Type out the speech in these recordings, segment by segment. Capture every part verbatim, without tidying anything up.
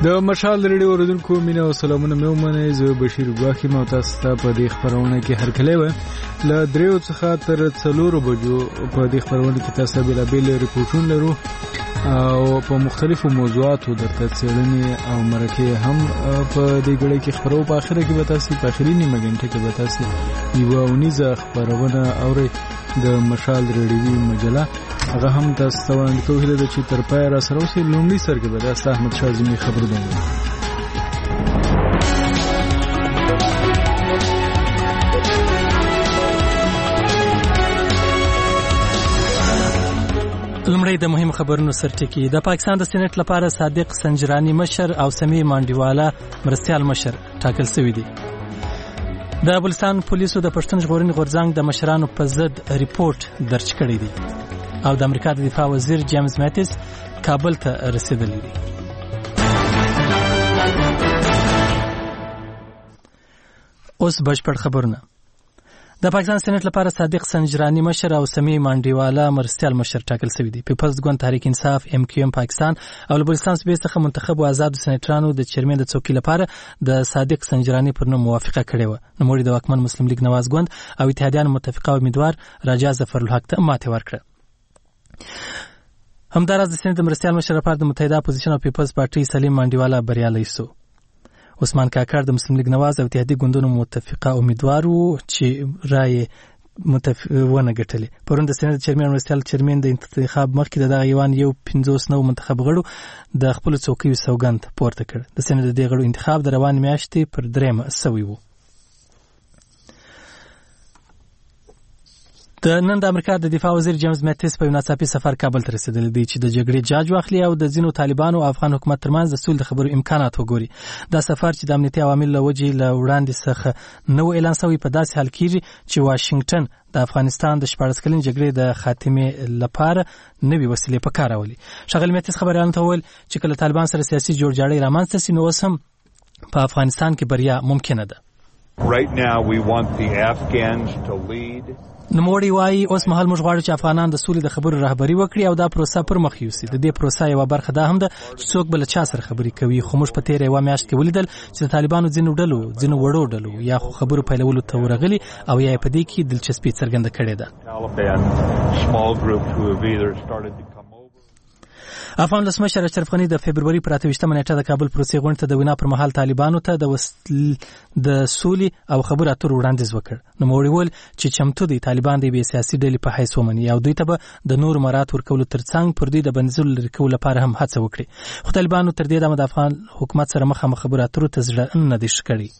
د مشال رډیو اوریدونکو مینه او سلامونه مې ومنئ. زه بشیر ګواخي مو تاسو ته په دې خبرونه کې هرکلی وایم. له دریو څخه تر څلورو بجو په دې خبرونه کې تاسو ته بېلابېل ریپورټونه لرو او په مختلفو موضوعاتو درته څېړنې او مرکې هم په دې ګړۍ کې خپرو. په آخره کې به تاسو په آخري نیمه ګنټه کې به تاسو یوه اونیزه خپرونه اورئ د مشال رډیوي مجله. هغه هم تاسو ته وړاندې کوو. هیله ده چې تر پایه راسره اوسئ. لومړي سر کې به تاسو ته احمد شاه ظلمي خبرونه ووایم. لومړی د مهم خبرونو سرټکی. د پاکستان د سېنات لپاره صادق سنجرانی مشر او سمی مانډیوالا مرستیال مشر ټاکل شوی دی. د بلوچستان پولیسو د پښتون ژغورنې غورځنګ د مشرانو په ضد ریپورت درج کړی دی او د امریکا د دفاع وزیر جیمز میټیس کابل ته رسیدلی دی. اوس بشپړ خبرونه. د پاکستان سېنات لپاره صادق سنجرانی مشر او سمی مانډیوالا مرستیال مشر ټاکل شوی دی. پیپلز ګوند تحریک انصاف ام کیو ام پاکستان او له بلوچستان صوبې څخه منتخب او آزاد سېناترانو د چیرمن د څوکۍ لپاره د صادق سنجرانی پر نوم موافقه کړې و. نوموړي د واکمن مسلم لیگ نواز ګوند او اتحادیان متفقه امیدوار راجا ظفرالحق ته ماتې ورکړه. همداراز د سېنات د مرستیال مشر لپاره د متحده اپوزیشن او پیپلز پارټي سلیم مانډیوالا بریالی شو. عثمان کاکړ د مسلم لیگ نواز او اتحادیې ګوندونو متفقه امیدوار و چې رای متفقونه ګټلې. پرون د سېنات چیرمن مرستیال چیرمن د انتخاب مخکې د دغه ایوان یو پنځوس نو منتخب غړو د خپل څوکیو سوګند پورته کړ. د سېنات د دې غړو انتخاب د روان میاشتې پر درېمه سوی و. د نن د امریکا د دفاع وزیر جیمز میټیس په یو ناڅاپي سفر کابل ته رسیدلی دی چې د جګړې جاج واخلي او د ځینو طالبانو او افغان حکومت ترمنځ د سولې د خبرو امکانات وګوري. دا سفر چې د امنیتي عواملو له وجې له وړاندې څخه نو اعلان شوی په داسې حال کېږي چې واشنګټن د افغانستان د شپاړس کلنې جګړې د خاتمې لپاره نوې وسیلې په کار راولي. ښاغلي میټیس خبریالانو ته وویل چې کله طالبان سره سیاسي جوړجاړی رامنځته سي نو اوس هم په افغانستان کې بریا ممکنه ده. Right now we want the Afghans to lead. نوموړي وایي اوس مهال موږ غواړو چې افغانان د سولې د خبرو رهبري وکړي او دا پروسه پر مخ یوسي. د دې پروسه یوه برخه دا هم ده چې څوک به له چا سره خبرې کوي. خو موږ په تېره یوه میاشت کې ولیدل چې د طالبانو ځینو ډلو ځینو وړو ډلو یا خو خبرو پیلولو ته ورغلي او یا یې په دې کې دلچسپي څرګنده کړې ده. افغان ولسمشر اشرف غني د فبروري پر اته ویشتمه نیټه د کابل پروسې غونډې ته د وینا پر مهال طالبانو ته د وسل د سولې او خبرو اترو وړاندیز وکړ. نوموړي وویل چې چمتو دي طالبان د یوې سیاسي ډلې په حیث ومني او دوی ته به د نورو مراعات ورکولو ترڅنګ پر دوی د بندیزونو لرې کولو لپاره هم هڅه وکړي. خو طالبانو تر دې دمه د افغان حکومت سره مخامخ خبرو اترو ته زړه نه دی ښه کړی.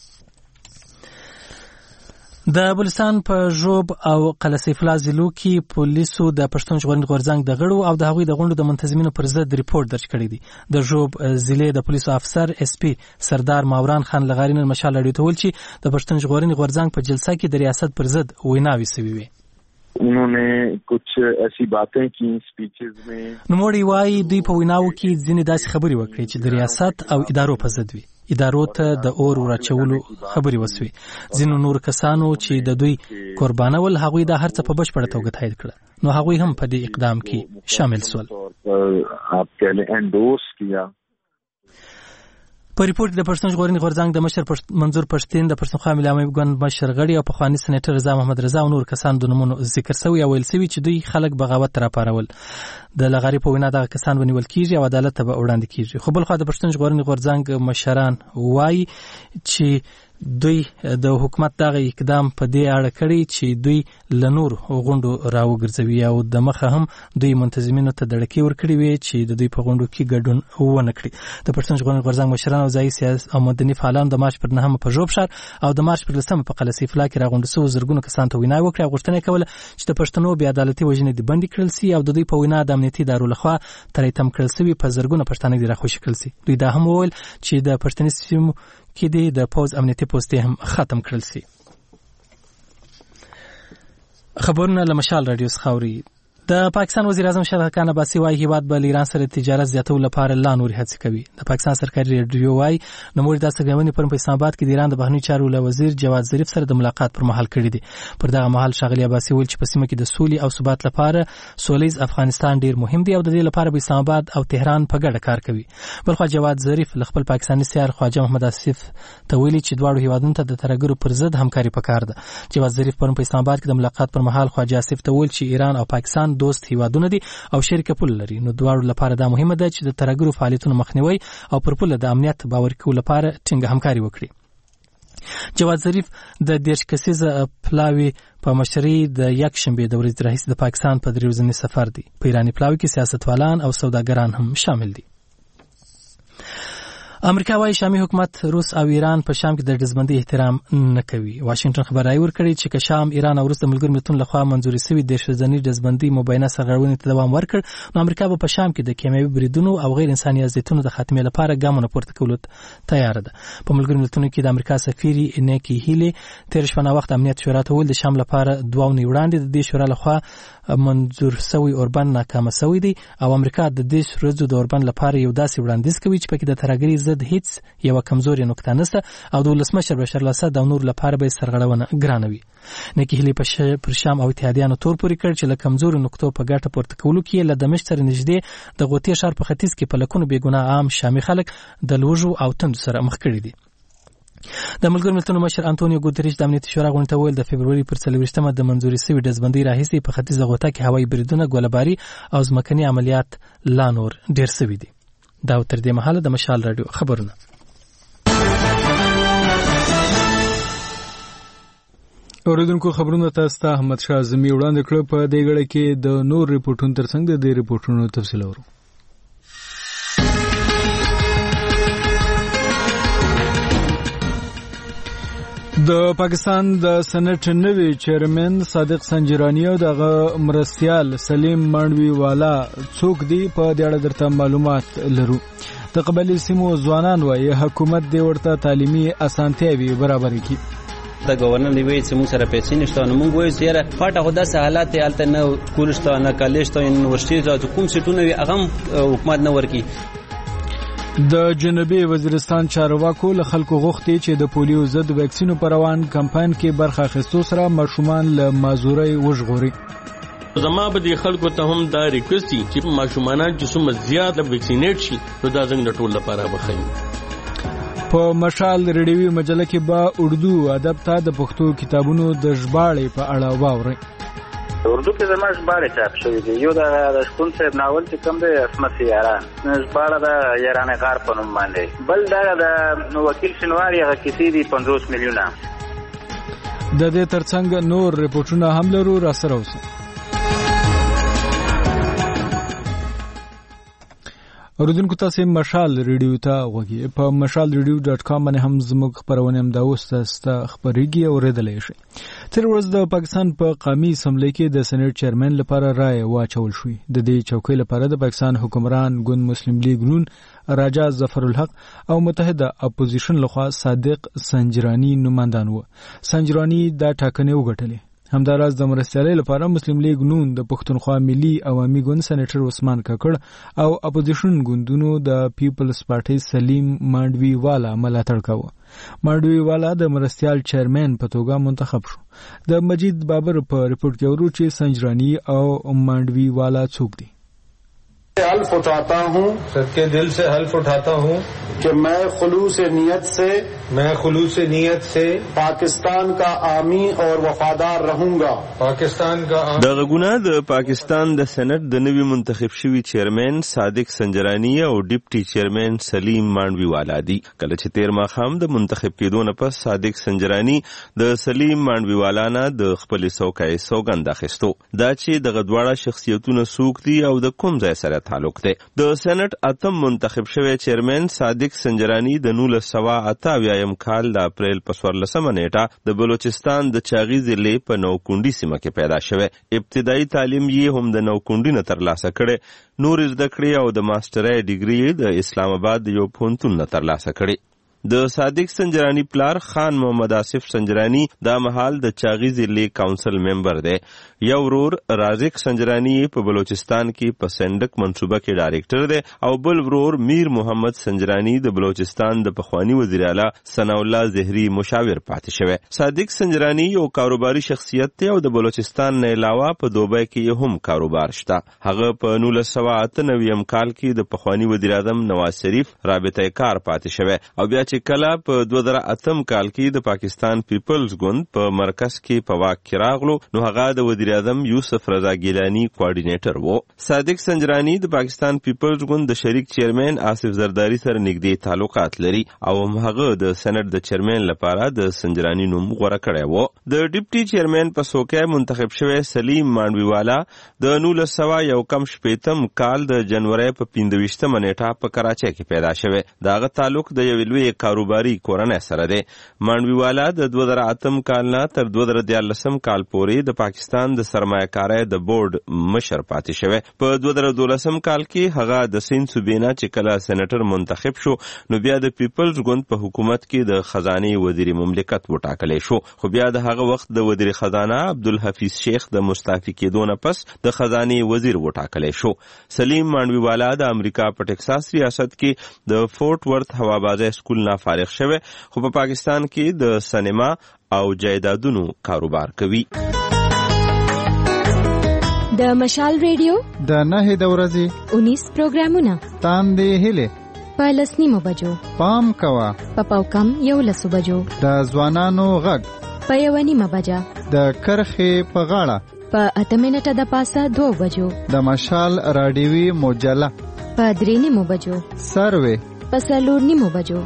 د بلوچستان په ژوب او قلعه الله ضلعو کې پولیسو د پښتون ژغورنې غورځنګ د غړو او د هغوی د غونډو د منتظمینو پر ضد ریپورت درج کړی دی. د ژوب ضلع د پولیسو افسر اس پی سردار ماوران خان لغاری نن مشال راډیو ته وویل چې د پښتون ژغورنې غورځنګ په جلسه کې د ریاست پر ضد ویناوې شوې وې. उन्होंने कुछ ऐसी बातें की स्पीचेस में. نوموړي وایي دوی په ویناو کې ځینې داسې خبرې وکړې چې د ریاست او ادارو په ضد وي. ادارو ته د اور وراچولو خبرې وسوي. ځینو نور کسانو چې د دوی قربانول هغوی دا هر څه په بشپړه توګه تایید کړه نو هغوی هم په دې اقدام کې شامل شول. په ریپورت د پښتون ژغورنې غورځنګ د مشر منظور پښتین د پښتونخوا ملي عوامي ګوند مشر غړي او پخواني سېنیټر رضا محمد رضا او نور کسان د نومونو ذکر شوی او ویل شوی چې دوی خلک بغاوت راپارول. د لغاري په وینا دغه کسان ونیول کیږي او عدالت ته به وړاندې کیږي. خو بل خو د پښتون ژغورنې غورځنګ مشران وایي چې دوی د حکومت دغه اقدام په دې اړه کړی چې دوی له نور غونډو راوګرځوي او د مخه هم دوی منتظمینو ته دړکې ورکړي وي چې د دوی په غونډو کې ګډون ونه کړي. د پښتون ژغورنې غورځنګ مشران او ځایي سیاسي او مدني فعالان د مارچ پر نهمه په ژوب ښار او د مارچ پر لسمه په قلعه سیف الله کې راغونډ شوو زرګونو کسانو ته وینا وکړه او غوښتنه کوله چې د پښتنو بې عدالتي وژنې دې بندي کړل سي او د دوی په وینا د امنیتي ادارو لخوا ترې تم کړل سوي په زرګونو پښتانه دې راخوشي کړل سي. دوی دا هم وویل چې د پښتني سیمو کې د پوز امنیتي پوستې هم ختم کړل سي. خبرونه له مشال راډیو څخه اوري. د پاکستان وزیر اعظم شهزاده خان عباسي وايي هیواد به له ایران سره تجارت زیاتولو لپاره لا نورې هڅې کوي. د پاکستان سرکاري رادیو وايي نوموړي دا څرګندونې پرون په اسلام آباد کې د ایران د بهرنیو چارو له وزیر جواد ظریف سره د ملاقات پر مهال کړې دي. پر دغه مهال ښاغلي عباسي ویل چې په سیمه کې د سولې او ثبات لپاره سولیز افغانستان ډیر مهم دی او د دې لپاره به اسلام آباد او تهران په ګډه کار کوي. بلخو جواد ظریف له خپل پاکستاني سیار خواجه محمد آصف ته ویلي چې دواړو هیوادونو ته د ترهګرو پر ضد همکاري پکار ده. جواد ظریف پرون په اسلام آباد کې د ملاقات پر مهال خواجه آصف ته ویل چې ایران او پاکستان دوست هیوادونه دي او شریک پول لري، نو دواړو لپاره دا مهمه ده چې د ترهګرو فعالیتونو مخنیوي او پر پوله د امنیت باور کولو لپاره ټینګه همکاري وکړي. جواد ظریف د دیرش کسیزه پلاوی په مشرۍ د یک شنبې د ورځې راهیسې د پاکستان په درې ورځني سفر دی. په ایراني پلاوی کې سیاستوالان او سوداګران هم شامل دي. امریکا وايي شامي حکومت روس او ایران په شام کې د دزبندۍ احترام نه کوي. واشنگټن خبرای ورکړي چې که شام، ایران او روس د ملګرو ملتونو لخوا منځوري شوی د شذنی دزبندۍ مبینه سرغړونې ته دوام ورکړ، نو امریکا به په شام کې د کیمیاوي بریدونو او غیر انساني اذیتونو د خاتمې لپاره ګامونه پورته کولو تیار ده. په ملګرو ملتونو کې د امریکا سفیر نیکی هیلی تیر شپه وخت امنیت شورا ته ویل د شام لپاره دوه ونې وړاندې د دې شورا لخوا منظور شوی اوربان ناکامه شوی دی او امریکا د دې ورځو د اوربان لپاره یو داسې وړاندیز کوي چې پکې د ترهګرۍ ضد هیڅ یو کمزوري نقطه نشته او د ولسمشر بشار الاسد او نور لپاره به سرغړونه ګرانوي. نکی هلی پر شام او اتحادیانو تور پوري کړ چې له کمزوري نقطو په ګټه پورته کولو کې له دمشق سره نږدې د غوطې ښار په ختیځ کې په لکونو بېګناه عام شامي خلک د لوژو او تندو سره مخ کړي دي. د ملګرو ملتونو مشر انټونیو ګوتریش د امنیتي شورا غونډې ته ویل د فبروري پر څلوېښتمه د منځوري شوي دزبندۍ راهیسې په ختیځه غوطه کې هوایي بریدونه، ګولهباري او ځمکني عملیات لا نور ډېر شوي دي. دا تر دې مهاله د مشال راډیو خبرونه. اوریدونکو خبرونه تاسو ته احمد شاه اعظمي وړاندې کړ. په دې غړي کې د نور ریپورتونو ترڅنګ د دې ریپورتونو تفصیل اورو. د پاکستان د سنټ نوی چیرمن صادق سنجرانی او دغه مرستیال سلیم مانډوی والا څوک دی په دې اړه درته معلومات لرو. د قبایلی سیمو ځوانان وایي حکومت دې ورته تعلیمي اسانتیاوي برابر کړي. د گورنر دی وی چې موږ سره پیسې نشته، نو موږ وایو چې پټه خو داسې حالات هلته نه کول شته، نه کالج ته، یونیورسټي ته، کوم سیټونه وي هغه حکومت نه ورکړي. د جنوبي وزیرستان چارواکو له خلکو غوښتي چې د پولیو ضد ویکسینو پر روان کمپاین کې برخه اخیستو سره ماشومان له مازورۍ وژغوري. زما به د خلکو ته هم دا ریکوست دي چې ماشومان چې څومره زیات ویکسینیټ شي نو دا زموږ ټول لپاره بخښي. په مشال ریډیوي مجله کې به اردو ادب ته د پښتو کتابونو د ژباړې په اړه واورئ. اردو کې زما ژباړې چاپ شوې دي. یو د شپون صاحب ناول چې کوم دی عصمت یاران ژباړه د یاران غار په نوم باندې، بل دا د وکیل شنواري هغه کیسې دي پنځوس میلیونه. د دې ترڅنګ نور ریپورتونه هم لرو، را سره اوسئ. اوریدونکو تاسو مشال ریډیو ته غوږی په مشال ریډیو ډاټ کام باندې هم زموږ خبرونه هم دا اوس تاسو خبرېږي او ورېدلې شي. تر ورځ د پاکستان په قومي اسمبلی کې د سېنات چیرمن لپاره رائے واچول شوې. د دې چوکۍ لپاره د پاکستان حکمران ګوند مسلم لیگ نون راجا ظفر الحق او متحده اپوزیشن لخوا صادق سنجرانی نمائندان وو. سنجرانی دا ټاکنې وګټلې. همداراز د مرستیالۍ لپاره مسلم لیگ نون د پښتونخوا ملي عوامي ګوند سېنیټر عثمان کاکړ او اپوزیشن ګوندونو د پیپلز پارټي سلیم مانډوی والا ملاتړ کاوه. مانډوی والا د مرستیال چیرمن په توګه منتخب شو. د مجید بابر په ریپورت کې ورو چې سنجرانی او مانډوی والا څوک دي. حلف اٹھاتا ہوں سر کے دل سے حلف اٹھاتا ہوں کہ میں خلوص نیت سے میں خلوص نیت سے پاکستان کا عامی اور وفادار رہوں گا. پاکستان کا د غونا د پاکستان د سېنات د نوي منتخب شوی چیرمن صادق سنجرانی او ډیپټي چیرمن سلیم مانډوی والا دي. کله چې تیر ماخام د منتخب کېدو نه پس صادق سنجرانی د سلیم مانډوی والا نه د خپل څوکۍ سوګند اخیستو. دا چې د غدواړه شخصیتونو سوق دي او د کوم ځای سره تعلق دی. د سېنات اتم منتخب شوی چیرمن صادق سنجرانی د نولس سوه اته اویایم کال د اپریل په څوارلسمه نیټه د بلوچستان د چاغي ضلع په نوکونډي سیمه کې پیدا شوی. ابتدایي تعلیم یې هم د نوکونډي نه ترلاسه کړی. نور زده کړې او د ماسترۍ ډیګري د اسلام آباد یو پوهنتون نه ترلاسه کړی. د صادق سنجرانی پلار خان محمد آصف سنجرانی دا مهال د چاغي ضلع کونسل ممبر دی. یو ورور رازق سنجرانی په بلوچستان کې په سندک منصوبه کې ډایریکټر دی او بل ورور میر محمد سنجرانی د بلوچستان د پخوانی وزیر اعلی ثناء الله زهری مشاور پاتې شوی. صادق سنجرانی یو کاروباري شخصیت دی او د بلوچستان نه علاوه په دوبۍ کې هم کاروبار شته. هغه په نولس سوه اته نوي کال کې د پخوانی وزیر اعظم نواز شریف رابطه کار پاتې شوی او بیا چې کله په دوه زره اتم کال کې د پاکستان پیپلز ګوند په مرکز کې په واک کې راغلو نو هغه د وزیر اعظم یوسف رضا ګیلانی کوارډینیټر وو. صادق سنجرانی د پاکستان پیپلز ګوند د شریک چیرمن آصف زرداری سره نږدې تعلقات لري او هغه د سېنات د چیرمن لپاره د سنجرانی نوم غوړه کړی وو. د ډیپټي چیرمن په څوکۍ منتخب شوی سلیم مانډویوالا د نولس سوه یو کم شپېتم کال د جنوري په پنځه نیټه په کراچۍ کې پیدا شوی. داغه تعلق د یو لوی کاروباري کورنۍ سره دی. مانډویوالا د دوه زره اتم کال نه تر دوه زره دیارلسم کال پورې د پاکستان د سرمایه کارۍ د بورډ مشر پاتې شوی. په دوه زره دولسم کال کې هغه د سیند صوبې نه چې کله سېنیټر منتخب شو نو بیا د پیپلز ګوند په حکومت کې د خزانه وزیر مملکت وټاکلی شو. خو بیا د هغه وخت د وزیر خزانه عبدالحفیظ شیخ د مستعفي کېدو نه پس د خزانه وزیر وټاکلی شو. سلیم مانډویوالا د امریکا په ټکساس ریاست کې د فورټ ورث هوابازۍ سکول نه فارغ شوی خو په پاکستان کې د سینما او جایدادونو کاروبار کوي. د مشال ریډیو د نهه د ورځې انیس پروګرامونه تاندې هله په لسنیمو بجو پام کوا په پاوکم یو لسو بجو د ځوانانو غږ په یو نیمه بجه د کرخې په غاړه په اته منټه د پاسه دوه بجو د مشال رادیوي مجله په درې نیمو بجو سروي په څلور نیمو بجو.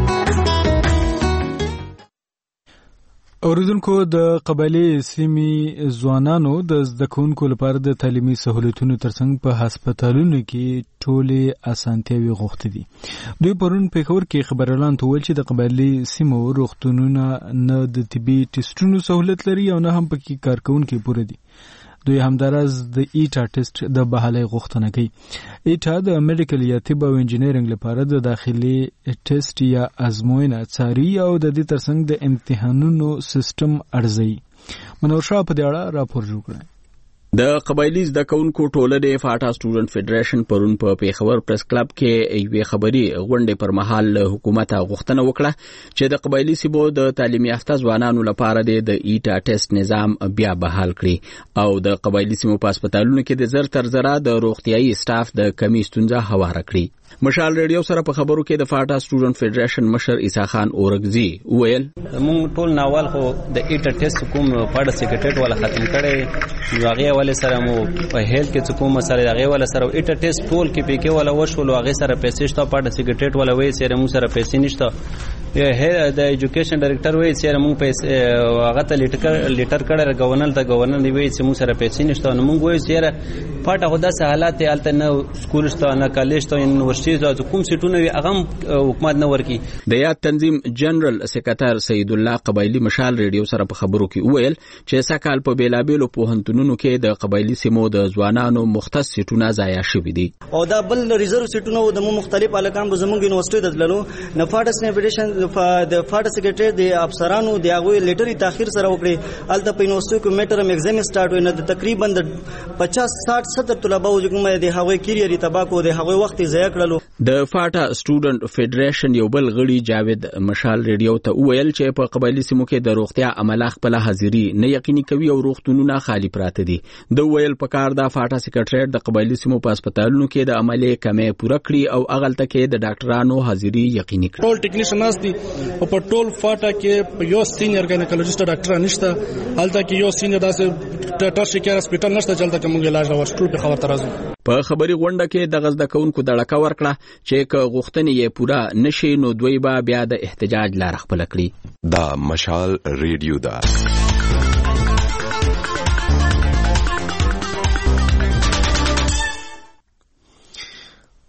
اوریدونکو د قبایلی سیمې ځوانانو د زده کوونکو لپاره د تعلیمي سہولتونو ترڅنګ په هسپتالونو کې ټولې اسانتیاوي غوښتي دي. دوی پرون پېښور کې خبريالان ته ویل چې د قبایلی سیمو روغتونونه نه د طبي ټیسټونو سہولت لري او نه هم پکې کارکونکو پوره دي. دوی همداراز د ایټا ټیسټ د بحالي غوښتنه کوي. ایټا د میډیکل یا طب او انجینرینګ لپاره د داخلي ټیسټ یا ازموینه څاري او د دې ترڅنګ د امتحانونو سیستم ارزوي. منور شاه په دې اړه راپور جوړ کړی. د قبایلی زده کوونکو ټولنې فاټا سټوډنټ فدریشن پرون په پیښور پریس کلب کې یوې خبري غونډې پر مهال حکومت غوښتنه وکړه چې د قبایلی سیمو د تعلیمي یافته ځوانانو لپاره د ایټا ټیسټ نظام بیا بحال کړي او د قبایلی سیمو په هسپتالونو کې د زر تر زره د روغتيایي سټاف د کمی ستونزه هواره کړي. مشال ریډیو سره په خبرو کې د فاټا سټوډنټ فدریشن مشر عیسی خان اورګزی ویل موږ ټول ناول خو د ایټا ټیسټ کوم پاړه سیکریټریټ ولا ختم کړي واغې ول سره مو په هیلث کې کوم سره هغه ول سره ایټا ټیسټ ټول کې پی کې ولا وشول هغه سره پیسې شته پاړه سیکریټریټ ولا وې سره مو سره پیسې نشته یا د ایجوکیشن ډایریکټر وې سره مو پیسې هغه ته لیټر لیټر کړه گورنر ته گورنر دی وې چې مو سره پیسې نشته نو موږ وې سره پاټه خدا سه حالات الته نه سکول شته نه کالج ته یونیورسيټي ته کوم سټونه وي هغه حکومت نه ورکی. د یاد تنظیم جنرال سیکریټر سید الله قبایلی مشال ریډیو سره په خبرو کې ویل چې سکهال په بیلابېلو پوهنتونونو کې د قبایلی سیمو د ځوانانو مختص سټونه ضایع شوي دي او دا بل ریزرو سټونه د مختلف الکان به زموږ یونیورسيټي د دلو نه فاټس نیویډیشن د فاټس سیکریټری د افسرانو د هغه لیټري تاخير سره وکړي الته په یونیورسيټي کې میټرم ایگزام سٹارټ وینه د تقریبا د پچاس ساټ ستر طلبه او کومه د هغه کیریری تباکو د هغه وخت ضایع کړلو. د فاټا سټوډنټ فدریشن یو بل غړي جاوید مشال ریډیو ته ویل چې په قبایلی سیمو کې د روغتیا عمله خپل حاضری نه یقیني کوي او روغتونونه خالی پراته دي. د ویل په کار د فاټا سیکریټریټ د قبایلی سیمو په هسپتالونو کې د عملي کمې پوره کړی او اغلته کې د ډاکټرانو حاضری یقیني کړي. ټول ټیکنیشنز دي او په ټول فاټا کې یو سینیئر ګاینیکولوژیست ډاکټر نشته الته کې یو سینیئر داسې ټرشي کیر هسپتال نشته چې الته کوم علاج راوړل په خبر ترازو. په خبري غونډه کې د غزد کونکو دړکا ورکړه چې که غوښتنې یې پوره نشي نو دوی به بیا د احتجاج لار خپل کړي. دا مشال ریډیو دا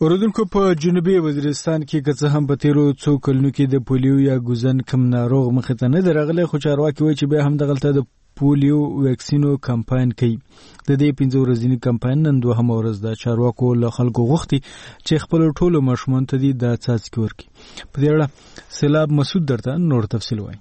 اوردونکو په جنوبي وزیرستان کې که څه هم په تیرو څو کلونو کې د پولیو یا ګوزن کم ناروغ مخې ته نه درغله، خو چارواکي وایي چې بیا هم دغلته د پولیو ویکسینو کمپاین کوي. د دې پنځه ورځني کمپاین نن دوهمه ورځ ده. چارواکو له خلکو غوښتي چې خپل ټولو ماشومانو ته د څاڅکي ورکړي. په دې اړه سیلاب مسعود درته نور تفصیل وایي.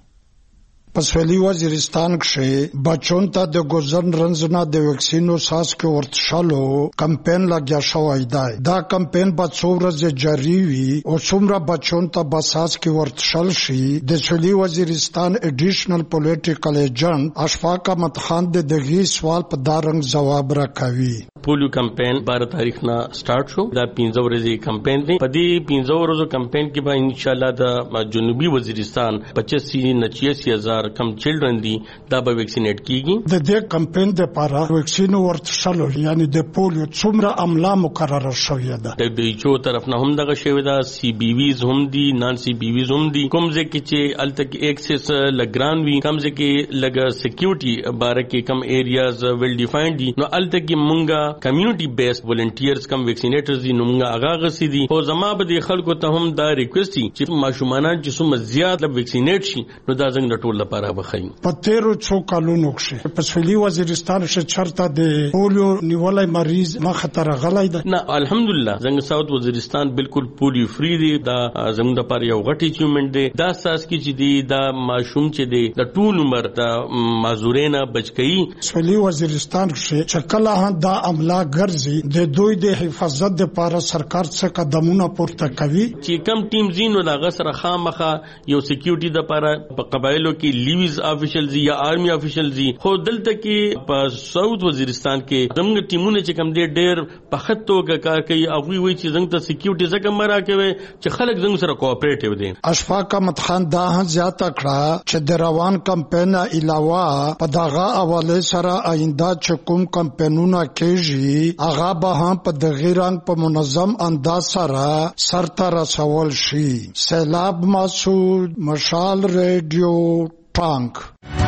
په سویلي وزیرستان کې بچون ته د ګوزن رنځ نه د ویکسینو څاڅکي ورتشلو کمپاین لګیا شوی دی. دا کمپاین به څو ورځې جاری وي او څومره بچون ته به څاڅکي ورتشل شي. د سویلي وزیرستان اډیشنل پولیټیکل ایجنټ اشفاق احمد خان د دغه سوال په دارنګ جواب راکوي. پولیو کمپاین بارہ تاریخ نه سٹارټ شو. دا پنځه ورځې کمپاین دی. په دې پنځه ورځو کمپاین کې به ان شاء الله د جنوبي وزیرستان پچاسی نه چھیاسی هزار کم چلډرن دي دا به ویکسینیټ کیږي. د دې کمپاین لپاره ویکسین ورتشلو یعنی د پولیو څومره عمله مقرره شوې ده. د دیچو طرف نه هم دغه شوی دا سی بی ویز هم دي، نان سی بی ویز هم دي. کوم ځکه چې التک ایکسس لګران وی، کوم ځکه لګ سکیورټي باره کې کم ایریاز ویل ډیفاینډ دي، نو التک مونږه کمیونټي بیسډ ولنټیرز کم ویکسینیټرز دي، نو مونږه هغه غسي دي. او زما به د خلکو ته هم دا ریکوست دي چې ماشومان چې څومره زیات ویکسینیټ شي نو دا څنګه ټول لپاره بخیم. په تیرو څو کلونو کې په سویلي وزیرستان کې چرته د پولیو نیولای مریض مخه ته راغلی ده. نه الحمدلله زنګ ساوث وزیرستان بالکل پولیو فری دی. دا زموږ لپاره یو غټ اچیومنت دی. دا اساس کې چې دی دا ماشوم چې دی د ټول عمر د مازورینا بچکی. سویلي وزیرستان کې چې کله دا عمله ګرځي د دوی د حفاظت لپاره سرکار څخه قدمونه پورته کوي. چې کم ټیم زینو دا غسر خامخه یو سکیورټي لپاره په قبایلو کې لیویز افیشلز یا آرمی افیشلز خو دلته کې په ساوث وزیرستان کې زموږ ټیمونه چې کم دي ډېر په خطو کې کار کوي. هغه وایي چې زنګ ته سکیورټي ځکه مرا کوي چې خلک زنګ سره کوآپریټیو دي. اشفاق احمد خان دا زیاته کړه چې د روان کمپاین علاوه په دغه حواله سره آینده چې کوم کمپاینونه کېږي هغه به هم په دغه رنګ په منظم انداز سره سرته رسول شي. سیلاب مسعود، مشال ریډیو ټانک.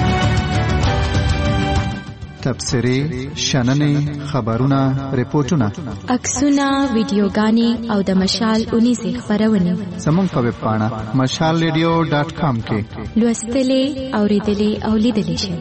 تبصرې، شننې، خبرونه، ریپورتونه، عکسونه، ویډیوګانې او د مشال اونیزې خبرونه زموږ په ویب پاڼه مشال ریډیو ډاټ کام کې لوستلې، اوریدلې او لیدلې شئ.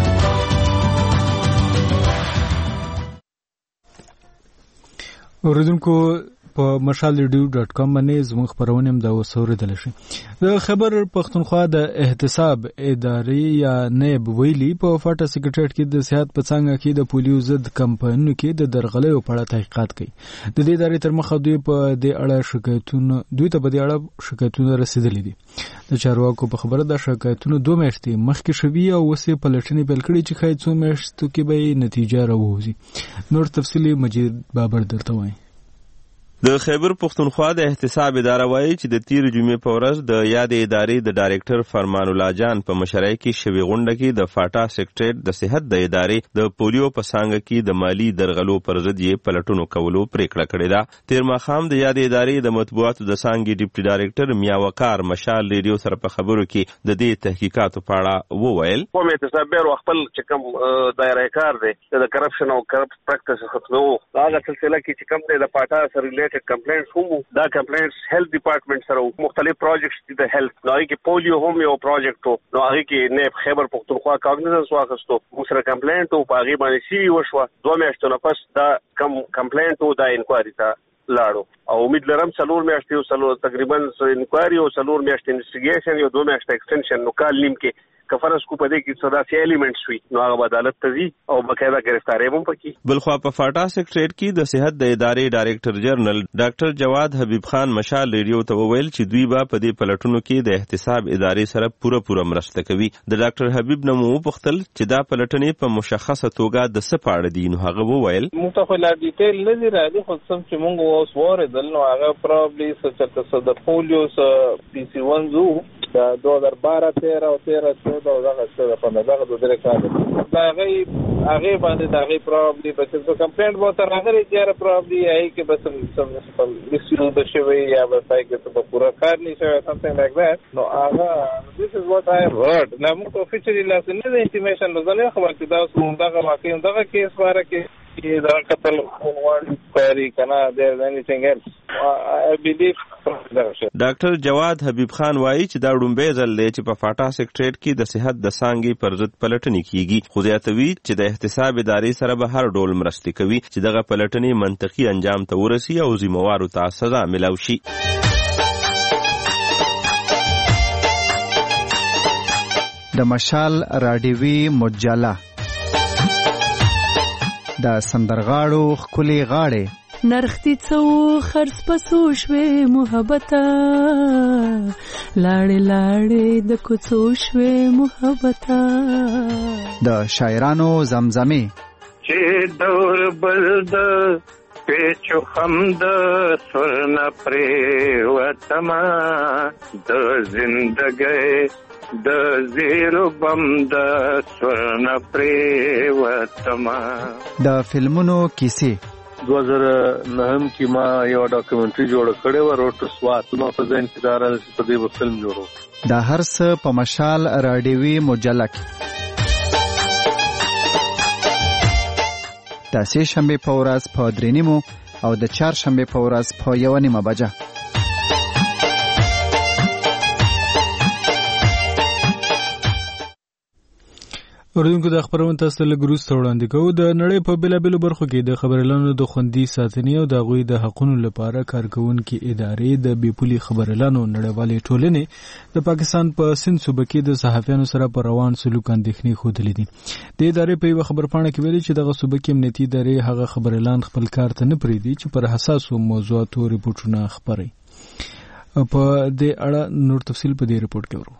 اوریدونکو په مشال ریډیو ډاټ کام باندې زموږ خبرونه هم دا وسوریدل شي. د خبر پښتونخوا د احتساب ادارې یا نیب ویلي په فاټا سیکریټریټ کې د صحت په څنګه کې د پولیو ضد کمپاینونو کې د درغلیو په اړه تحقیقات کوي. د دې ادارې تر مخه دوی په دې اړه شکایتونه دوی ته په دې اړه شکایتونه رسیدلي دي. د چارواکو په خبره د شکایتونو دوه میاشتې مخکې شوي او اوس یې پلټنې پیل کړي چې ښایي څو میاشتو کې به نتیجه راووځي. نور تفصیلي مجید بابر درته وایي. د خیبر پختونخوا د احتساب اداره وایي چې د تیر جمعې په ورځ د یادې ادارې د ډایرکټر فرمان الله جان په مشرۍ کې شوې غونډه کې د فاټا سیکریټریټ د صحت د ادارې د پولیو په څانګه کې د مالی درغلو پر ضد یې پلټونو کولو پریکړه کړې ده. تیر ماښام د یادې ادارې د مطبوعاتو د څانګې ډیپټي ډایرکټر میا وقار مشال ریډیو سره په خبرو کې د دې تحقیقاتو په اړه وویل. کوم احتساب بیرو خپل چې کوم دایره کار دی د کرپشن او کرپټ پریکټس ختمو هغه سلسله کې چې کوم د فاټا سره کمپلینټس هم دا کمپلینټس هیلث ډپارټمنټ سره مختلف پروجیکټس دي د هیلث نو کې پولیو هم یو پروجیکټ نو هغه کې نه خیبر پختونخوا کاګنیزنس واخستو موږ سره کمپلینټ او هغه باندې سی وشو دوه میاشتې نه پس دا کم کمپلینټ او دا انکوایری ته لاړو او امید لرم څلور میاشتې او څلور تقریبا انکوایری او څلور میاشتې انویسټیګیشن یو دوه میاشتې ایکسټنشن نو کال نیم کې کفرس کو پدې کې صدا سي ایلیمنټس وي نو هغه عدالت ته ځي او بقاعده گرفتاری هم پکې. بلخوا په فاټا سیکریټریټ کې د صحت د ادارې ډایرکټر جنرال ډاکټر جواد حبیب خان مشال ریډیو ته وویل چې دوی به په دې پلټونو کې د احتساب ادارې سره پوره پوره مرسته کوي. د ډاکټر حبیب نه مو وپوښتل چې دا پلټنې په مشخصه توګه د څه په اړه دي نو هغه وویل موږ ته لا ډیټیل نه دی راځي خو څنګه چې موږ اوس وریدل نو هغه پروبابلی څه د پولیو پی سی ون زو دا دو هزار بارہ تیرہ او تیرہ چودہ او دغه څه په دغه د درې کال دا هغه هغه باندې دا هغه پروبابلی په څه کمپلینټ وو تر هغه یې پروبابلی هي کې بس سم مسیو د شوی یا په پای کې څه پورا کار نشي something like that نو هغه this is what I have heard نو موږ افیشلی لاسنه د انټیمیشن لزله خبر کې دا څنګه دغه واقع دغه کیس واره کې کې دا قتل عنوان کوي کنه there anything else I believe ډاکټر جواد حبیب خان وایي چې دا ډومبه ځل دی چې په فاټا سیکریټریټ کې د صحت د څانګې پر ضد پلټنې کیږي. خو زیاتوي چې د احتساب ادارې سره به هر ډول مرستې کوي چې دغه پلټنې منطقي انجام ته ورسي او ذمہوارو ته سزا ملاوي شي. د مشال راډیوي مجله د سندرغاړو خولي غاړي نرختی څو خرڅ پسو شوي محبته لاړې لاړې د کوڅو شوي محبته د شاعرانو زمزمه چې دور بلد پیچو خمد سرنا پرې وتما د زندګۍ د زیرو بم د سرنا پرې وتما. د فلمونو کیسې دو هزار نهم کې ما یو ډاکومنټري جوړ کړی و روټ سوات ما په ځین کې دارل په دې په فلم جوړو. دا هر څه په مشال راډیوي مجله کې د سه شنبه په ورځ په درې نیمو او د چهار شنبه په ورځ په یو نیمه بجه. اوردونکو د خبرونو تاسو له ګروس ته وړاندې کوو. د نړۍ په بیلابیلو برخو کې د خبرلانو د خوندي ساتنې او د غوي د حقوقو لپاره کارکونکو ادارې د بیپولي خبرلانو نړیوالې ټولنې د پاکستان په سند صوبه کې د صحافیانو سره پر روان سلوک اندېښنې خوده دي. د ادارې په یو خبرپاڼه کې ویلي چې دغه صوبه کې امنیتي ادارې هغه خبرلان خپل کار ته نه پریدي چې پر حساسو موضوعاتو ریپورتونه خبري. په دې اړه نور تفصیل په دې ریپورت کې ورو.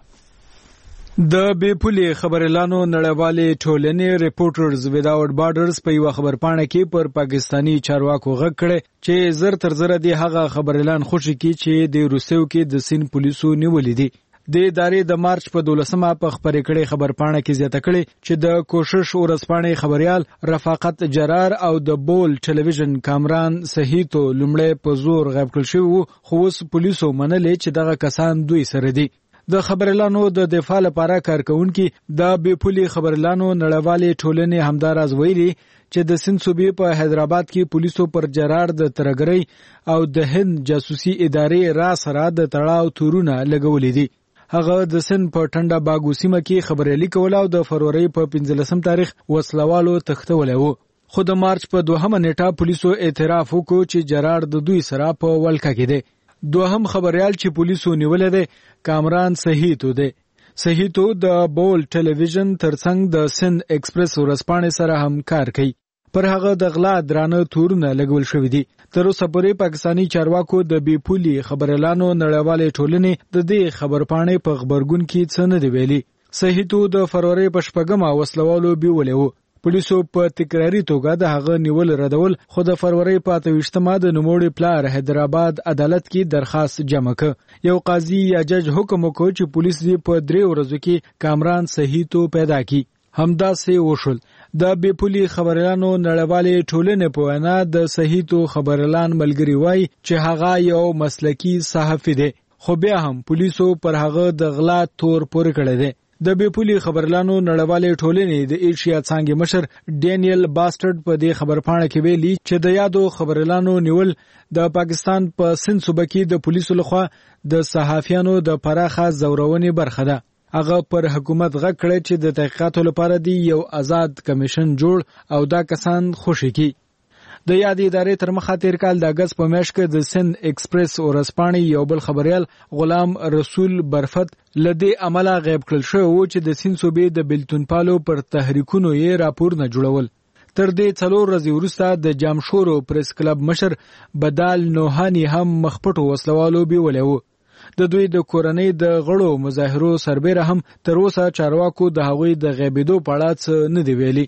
د بیپولي خبرلانو نړیوالې ټولنې ریپورټرز ویداوټ بارډرز په یو خبرپاڼه کې پر پاکستانی چارواکو غږ کړی چې زر تر زر دی هغه خبرلان خوشي کی چې د روسیو کې د سین پولیسو نیولې دي. د ادارې د مارچ په دولسمه په خبرې کړي خبرپاڼه کې زیاته کړي چې د کوشش ورسپانې خبريال رفاقت جرار او د بول ټلویزیون کامران صحیتو لمړی په زور غیب کړل شو خو اوس پولیسو منلې چې دغه کسان دوی سره دي. د خبرلانو د دفاع لپاره کارکونکو د بیپولي خبرلانو نړیوالې ټولنې همداراز ویلي چې د سند صوبې په حیدرآباد کې پولیسو پر جرار د ترګرۍ او د هند جاسوسي ادارې را سره د تړاو تورونه لګولې دي. هغه د سند په ټنډه باغو سیمه کې خبري کول او د فروری په پنځلسم تاریخ وسلوالو تختولې وو. خو د مارچ په دوهمه نیټه پولیسو اعتراف وکړ چې جرار د دوی سره په ولکه کې دی. دوهم خبريال چې پولیسو نیولې ده کامران صحیتو ده. صحیتو د بول ټلویزیون ترڅنګ د سند ایکسپریس ورسپانې سره هم کار کوي. پر هغه د غلا درانه تورونه لګول شوې دي. تر اوسه پورې پاکستانی چارواکو د بیپولي خبرلانو نړیوالې ټولنې د دې خبرپاڼې په خبرګون کې څه نه دی ویلي. صحیتو د فروری په شپږمه وسلوالو بیولې وو. پولیسو په تکراری توګه د هغه نیول ردول خو د فروری په اتویشتمه د نوموړي پلار حیدرآباد عدالت کې درخواست جمع کړ. یو قاضي یا جج حکم وکړ چې پولیس دې په درې ورځو کې کامران صحیتو پیدا کړي. همدا سه وشول. د بیپولي خبرلانو نړیوالې ټولنې په وینا د صحیتو خبرلان ملګری وای چې هغه یو مسلکی صحافي دی خو بیا هم پولیسو پر هغه د غلا تور پور کړی دی. د بیپولي خبرلانو نړیوالې ټولنې د ایشیا څنګه مشر ډینیل باسټرډ په دې خبرپاڼه کې ویلي چې د یادو خبرلانو نیول د پاکستان په سند صوبه کې د پولیسو لخوا د صحافیانو د پراخه زورونې برخه ده. هغه پر حکومت غږ کړی چې د تحقیقاتو لپاره دی یو آزاد کمیشن جوړ او دا کسان خوشي کی. د یادې ادارې تر مخه تیر کال د اگست په میاشت کې د سند ایکسپریس ورسپانې یو بل خبريال غلام رسول برفت لدی عمله غیب کړل شو چې د سند صوبې د بلتون پالو پر تحریکونو یې راپور نه جوړول. تر دې څلور ورځې وروسته د جامشورو پریس کلب مشر بدال نوحانی هم مخپټو وسلوالو بیولې وو. د دوی د کورنۍ د غړو مظاهرو سربېره هم تر اوسه چارواکو د هغوی د غیبېدو په اړه څه نه دی ویلي.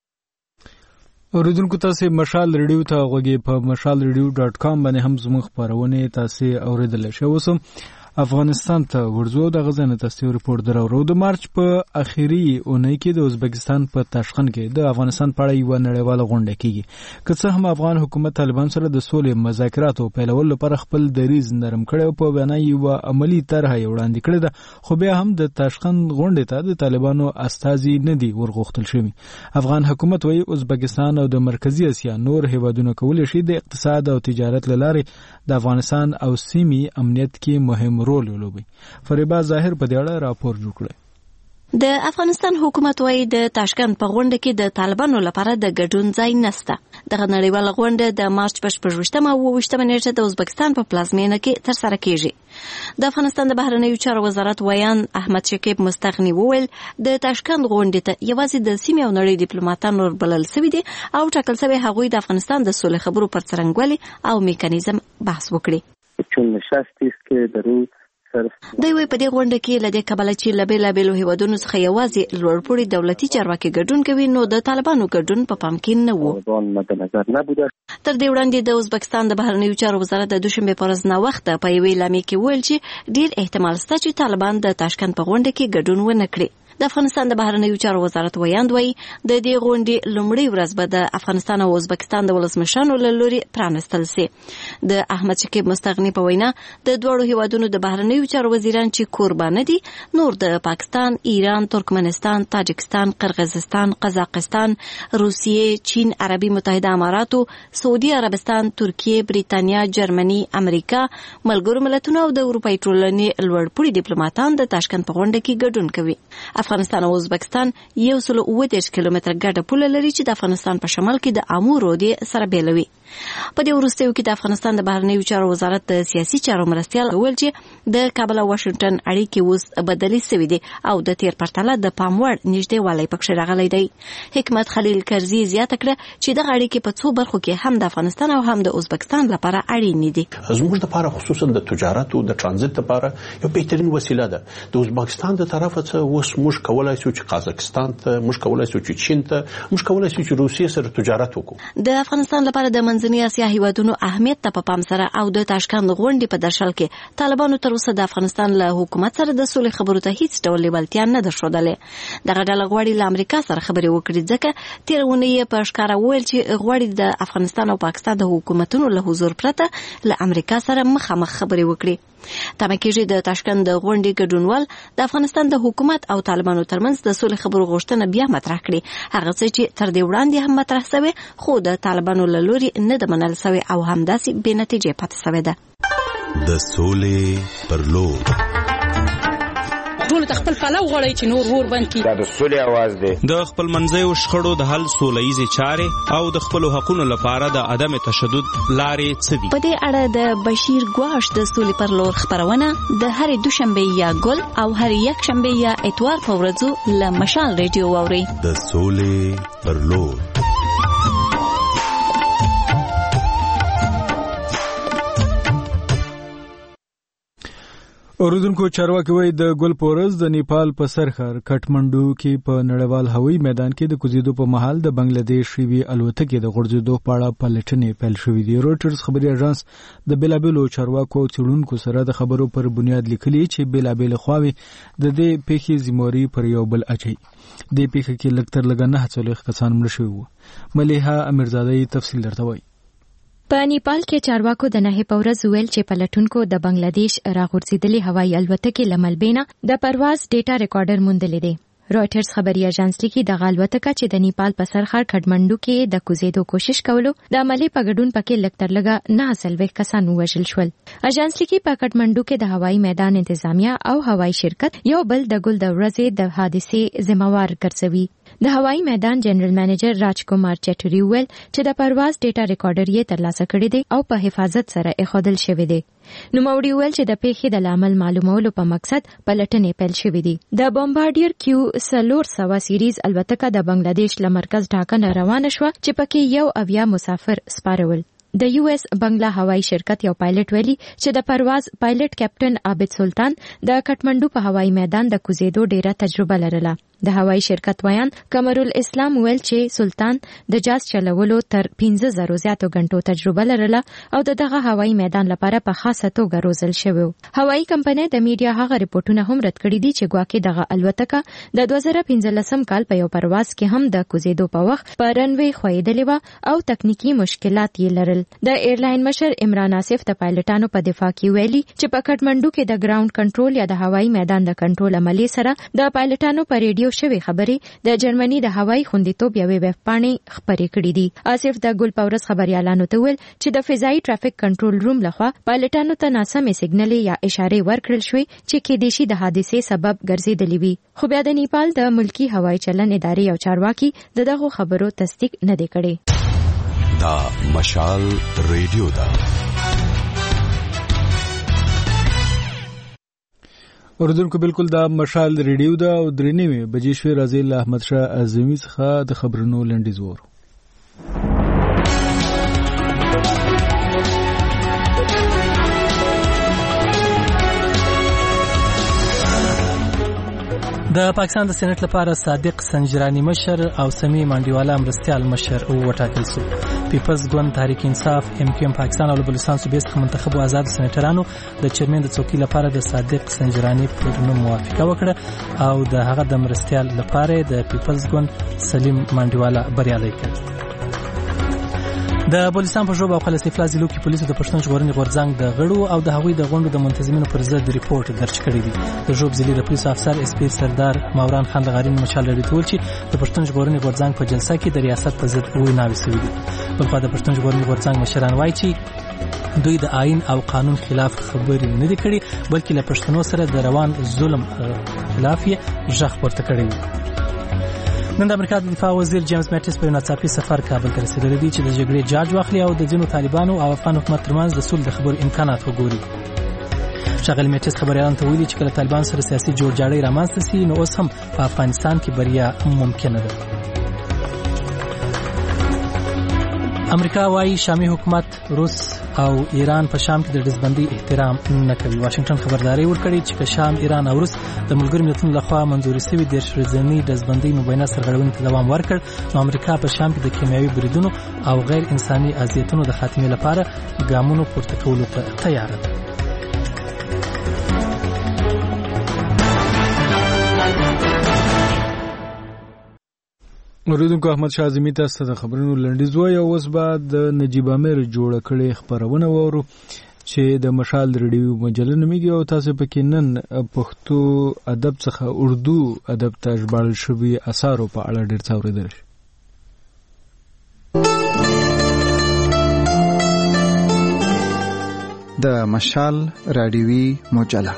اوریدونکو تاسو مشال ریډیو ته غوږی په مشال ریډیو ډاټ کام باندې هم زموږ خبرونه تاسو اوریدل شئ. اوس افغانستان ته ورځو د غزنه تاسو ریپورت درو د مارچ په اخیری اونۍ کې د ازبکستان په تاشقند کې د افغانستان په اړه یو نړیواله غونډه کیږي که څه هم افغان حکومت طالبان سره د سولې مذاکرات او پیلولو لپاره خپل دریز نرم کړي او په وینا یو عملی طرح وړاندې کړی ده خو بیا هم د تاشقند غونډې ته د طالبانو استازي نه دي ورغوښتل شوی. افغان حکومت وايي ازبکستان او د مرکزی اسیا نور هیوادونه کولای شي د اقتصاد او تجارت لاره د افغانستان او سیمې امنیت کې مهم رول ولوبي. فریبا ظاهر په دې اړه راپور جوړ کړی. د افغانستان حکومت وايي د تاشکند په غونډه کې د طالبانو لپاره د ګډون ځای نشته. دغه نړیواله غونډه د مارچ په شپږمه او اووه نیټه د ازبکستان په پلازمینه کې ترسره کیږي. د افغانستان د بهرنیو چارو وزارت ویان احمد شکیب مستغنی وویل د تاشکند غونډې ته یوازې د سیمې او نړۍ ډیپلوماټان وربلل شوي دي او ټاکل شوی هغوی د افغانستان د سولې خبرو پر څرنګوالي او میکانیزم بحث وکړي. چون نشستی است که در او دوی وی په دې غونډه کې لدې کبله چې لبیل بیلو هیوادونو څخه یوازې لوړپوړي دولتي چارواکي ګډون کوي نو د طالبانو ګډون په پام کې نه وو. تر دې وړاندې د ازبکستان د بهرنیو چارو وزارت د دوشنبه په ورځ نه وخت په یوې اعلامیه کې ویل چې ډیر احتمال شته چې طالبان د تاشکند په غونډه کې ګډون ونه کړي. د افغانستان د بهرنیو چارو وزارت ویاند وایي د دې غونډې لومړۍ ورځ به د افغانستان او ازبکستان د ولسمشرانو له لوري پرانستل شي. د احمد شکیب مستغنی په وینا د دوړو هیوادونو د بهرنیو چارو وزیران چې قربانه دي نور د پاکستان، ایران، ترکمنستان، تاجکستان، قرغیزستان، قزاقستان، روسیې، چین، عربي متحده اماراتو، سعودي عربستان، ترکیه، بریتانیا، جرمني، امریکا، ملګرو ملتونو او د اروپای ټولنې لوړپوړي ډیپلوماټان د تاشکند په غونډه کې ګډون کوي. افغانستان او ازبکستان یو سل اووه دېرش کیلومتره ګډه پوله لري چې د افغانستان په شمال کې د امو رودې سره بیلوي. په دې وروستیو کې د افغانستان د بهرنیو چارو وزارت د سیاسي چارو مرستیال ویل چې د کابل او واشنگټن اړیکې اوس بدلې شوې دي او د تیر پرتله د پام وړ نږدېوالی پکښې راغلی دی. حکمت خلیل کرزي زیاته کړه چې دغه اړیکې په څو برخو کې هم د افغانستان او هم د ازبکستان لپاره اړینې دي. زموږ لپاره خصوصا د تجارت او د ترانزیت لپاره یو بهترین وسیله ده. د ازبکستان د طرفه څخه اوس موږ کولای شو چې قزاقستان ته، موږ کولای شو چې چین ته، موږ کولای شو چې روسیې سره تجارت وکړو. د افغانستان لپاره د منځنۍ اسیا هیوادونو اهمیت ته په پام سره او د تاشکند غونډې په درشل کې طالبانو تر اوسه د افغانستان له حکومت سره د سولې خبرو ته هیڅ ډول لیوالتیا نه درښودلې. دغه ډله غواړي له امریکا سره خبرې وکړي ځکه تېره اونۍ یې په ښکاره وویل چې غواړي د افغانستان او پاکستان د حکومتونو له حضور پرته له امریکا سره مخامخ خبرې وکړي. تمه کېږي د تاشکند د غونډې ګډونوال د افغانستان د حکومت او طالبانو ترمنځ د سولې خبرو غوښتنه بیا مطرح کړي، هغه څه چې تر دې وړاندې هم مطرح شوی خو د طالبانو له لوري نه د منل شوی او همداسې بې نتیجې پاتې شوی ده. د سولې پر لور ټول خپل پلو غړی چې نور ور باندې دا د سولې आवाज دی. د خپل منځیو شخړو د حل سولهیزې چارې او د خپل حقوقو لپاره د عدم تشدد لارې څه دي. په دې اړه د بشیر ګواش د سولې پر لور خبرونه د هرې دوشنبه یا ګل او هرې یک شنبه یا اتوار په ورځو له مشال ریډیو واوري. د سولې پر لور اوریدونکو چارواکي وایي د ګل پورز د نیپال په سرخر کټمنډو کې په نړیوال هوایي میدان کې د کوزیدو په مهال د بنگلاديش یوې الوتکې د غورځېدو په اړه پلټنې پیل شوې دي. رويټرز خبري اژانس د بېلابېلو چارواکو او څېړونکو سره د خبرو پر بنیاد لیکلي چې بېلابېلې خواوې د دې پیښې ذمہواري پر یو بل اچوي. دې پیښه کې لږ تر لږه نه څلوېښت کسان مړه شوي وو. ملیحه امیرزاده تفصیل درته وایي. په نیپال کې چارواکو د نهه په ورځ ویل چې پلټونکو د بنگلاديش راغورځېدلې هوایي الوتکې له ملبینه د پرواز ډیټا ریکارډر موندلې دی. رويټرز خبري اژانس لیکي د الوتکه چې د نیپال په سرخر کټمنډو کې د کوزیدو کوشش کولو د عملی په ګډون پکې لږ تر لږه نه څلوېښت کسان وژل شول. اژانس لیکي په کټمنډو کې د هوایي میدان انتظامیه او هوایي شرکت یو بل د ګل د ورځې د حادثې ذمہوار ګرځوي. د هوایي میدان جنرال منیجر راج کومار چټوري ویل چې د پرواز ډیټا ریکارډر یې ترلاسه کړی دی او په حفاظت سره ایښودل شوی دی. نوموړي ویل چې د پیښې د لامل معلومولو په مقصد پلټنې پیل شوې دي. د بمبارډیر کیو څلور سوه سیریز الوتکه د بنگلاديش له مرکز ډاکا نه روانه شوه چې پکې یو اویا مسافر سپارول. د یو اس بنگلا هوایي شرکت یو پایلټ ویلي چې د پرواز پایلټ کیپټن عابد سلطان د کټمنډو په هوایي میدان د کوزیدو ډیره تجربه لرله. د هوایي شرکت ویان قمرالاسلام ویل چې سلطان د جاز چلولو تر پنځه زره زیاتو غنټو تجربه لرله او دغه هوایي میدان لپاره په خاصه توګه روزل شوی. هوایي کمپنۍ د میډیا هغه ریپورتونه هم رد کړي دي چې ګواکې دغه الوتکه د دوه زره پنځلسم کال په یو پرواز کې هم د کوزیدو په وخت په رنوي خویدلې و او تکنیکی مشکلات یې لرل. د ایرلاین مشر عمران آصف د پایلټانو په دفاع کې ویلي چې په کټمنډو کې د ګراوند کنټرول یا د هوایي میدان د کنټرول عملي سره د پایلټانو په ریډیو شوی خبرې د جرمني د هوایي خوندیتوب یوې ویب پاڼې خبرې کړې دي. آصف د ګل پاورس خبريالانو ته ویل چې د فضایي ټرافیک کنټرول روم لخوا پایلټانو ته ناسمې سیګنال یا اشارې ورکړل شوې چې کې د شي د حادثې سبب ګرځېدلې وي. خو بیا د نیپال د ملکی هوایي چلن ادارې او چارواکي دغه خبرو تصدیق نه دی کړی. دا مشال ریډیو دا اوردونکو بالکل دا مشال ریډیو دا او درنیوي بجې شوي راځي له احمد شاه اعظمي څخه د خبرونو لنډیز وورو. د پاکستان د سېنات لپاره صادق سنجرانی مشر او سمی مانډیوالا مرستيال مشر وټاکل شو. پیپلز ګوند تحریک انصاف ام کیو ام پاکستان او بلوچستان صوبې څخه منتخب او آزاد سېناترانو د چیرمن د څوکۍ لپاره د صادق سنجرانی پر نوم موافقه وکړه او د هغه د مرستيال لپاره د پیپلز ګوند سلیم مانډیوالا بریالي کړ. د بلوچستان په ژوب او خلاص افلا ضلعو کې پولیسو د پښتون ژغورنې غورځنګ د غړو او د هغوی د غونډو د منتظمینو پر ضد ریپورت درج کړی دی. د ژوب ضلعي د پولیسو افسر اس پی سردار موران خان لغارین مشال لري ټول چې د پښتون ژغورنې غورځنګ په جلسه کې د ریاست په ضد ویناوي شوې دي. بلخو د پښتون ژغورنې غورځنګ مشران وایي چې دوی د آئین او قانون خلاف خبرې نه دي کړې بلکې له پښتنو سره د روان ظلم خلاف یې ژغ پورته کړی دی. نن د امریکا د دفاع وزیر جیمز میټس په ناڅاپي سفر کابل ته رسیدلی دی چې د جګړې جاج واخلي او د ځینو طالبانو او افغان حکومت ترمنځ د صلح د خبرو امکانات وګوري. ښاغلی میټس خبريالانو ته ویلي چې کله طالبان سره سیاسي جوړجاړی رامنځته سي نو اوس هم په افغانستان کې بریا ممکنه ده. امریکا وايي شامي حکومت روس او ایران په شام کې د دزبندۍ احترام نه کوي. واشنگټن خبرداري ورکړي چې که شام ایران او روس د ملګرو ملتونو لخوا منځوري شوی د شرزنی دزبندۍ مبینه سرغړونې ته دوام ورکړ نو امریکا په شام کې د کیمیاوي بریدونو او غیر انساني اذیتونو د خاتمې لپاره ګامونو پورته کولو ته تیار ده. اوریدونکو احمد شاه اعظمي تاسو ته خبرونو لنډیز وای او اوس بعد د نجیب امیر جوړ کړي خبرونه وورو چې د مشال ریډیو مجله نوميږي او تاسو پکې نن پښتو ادب څخه اردو ادب ته ژباړل شوی اثارو په اړه ډېر څه اوریدل. د مشال رادیوي مجله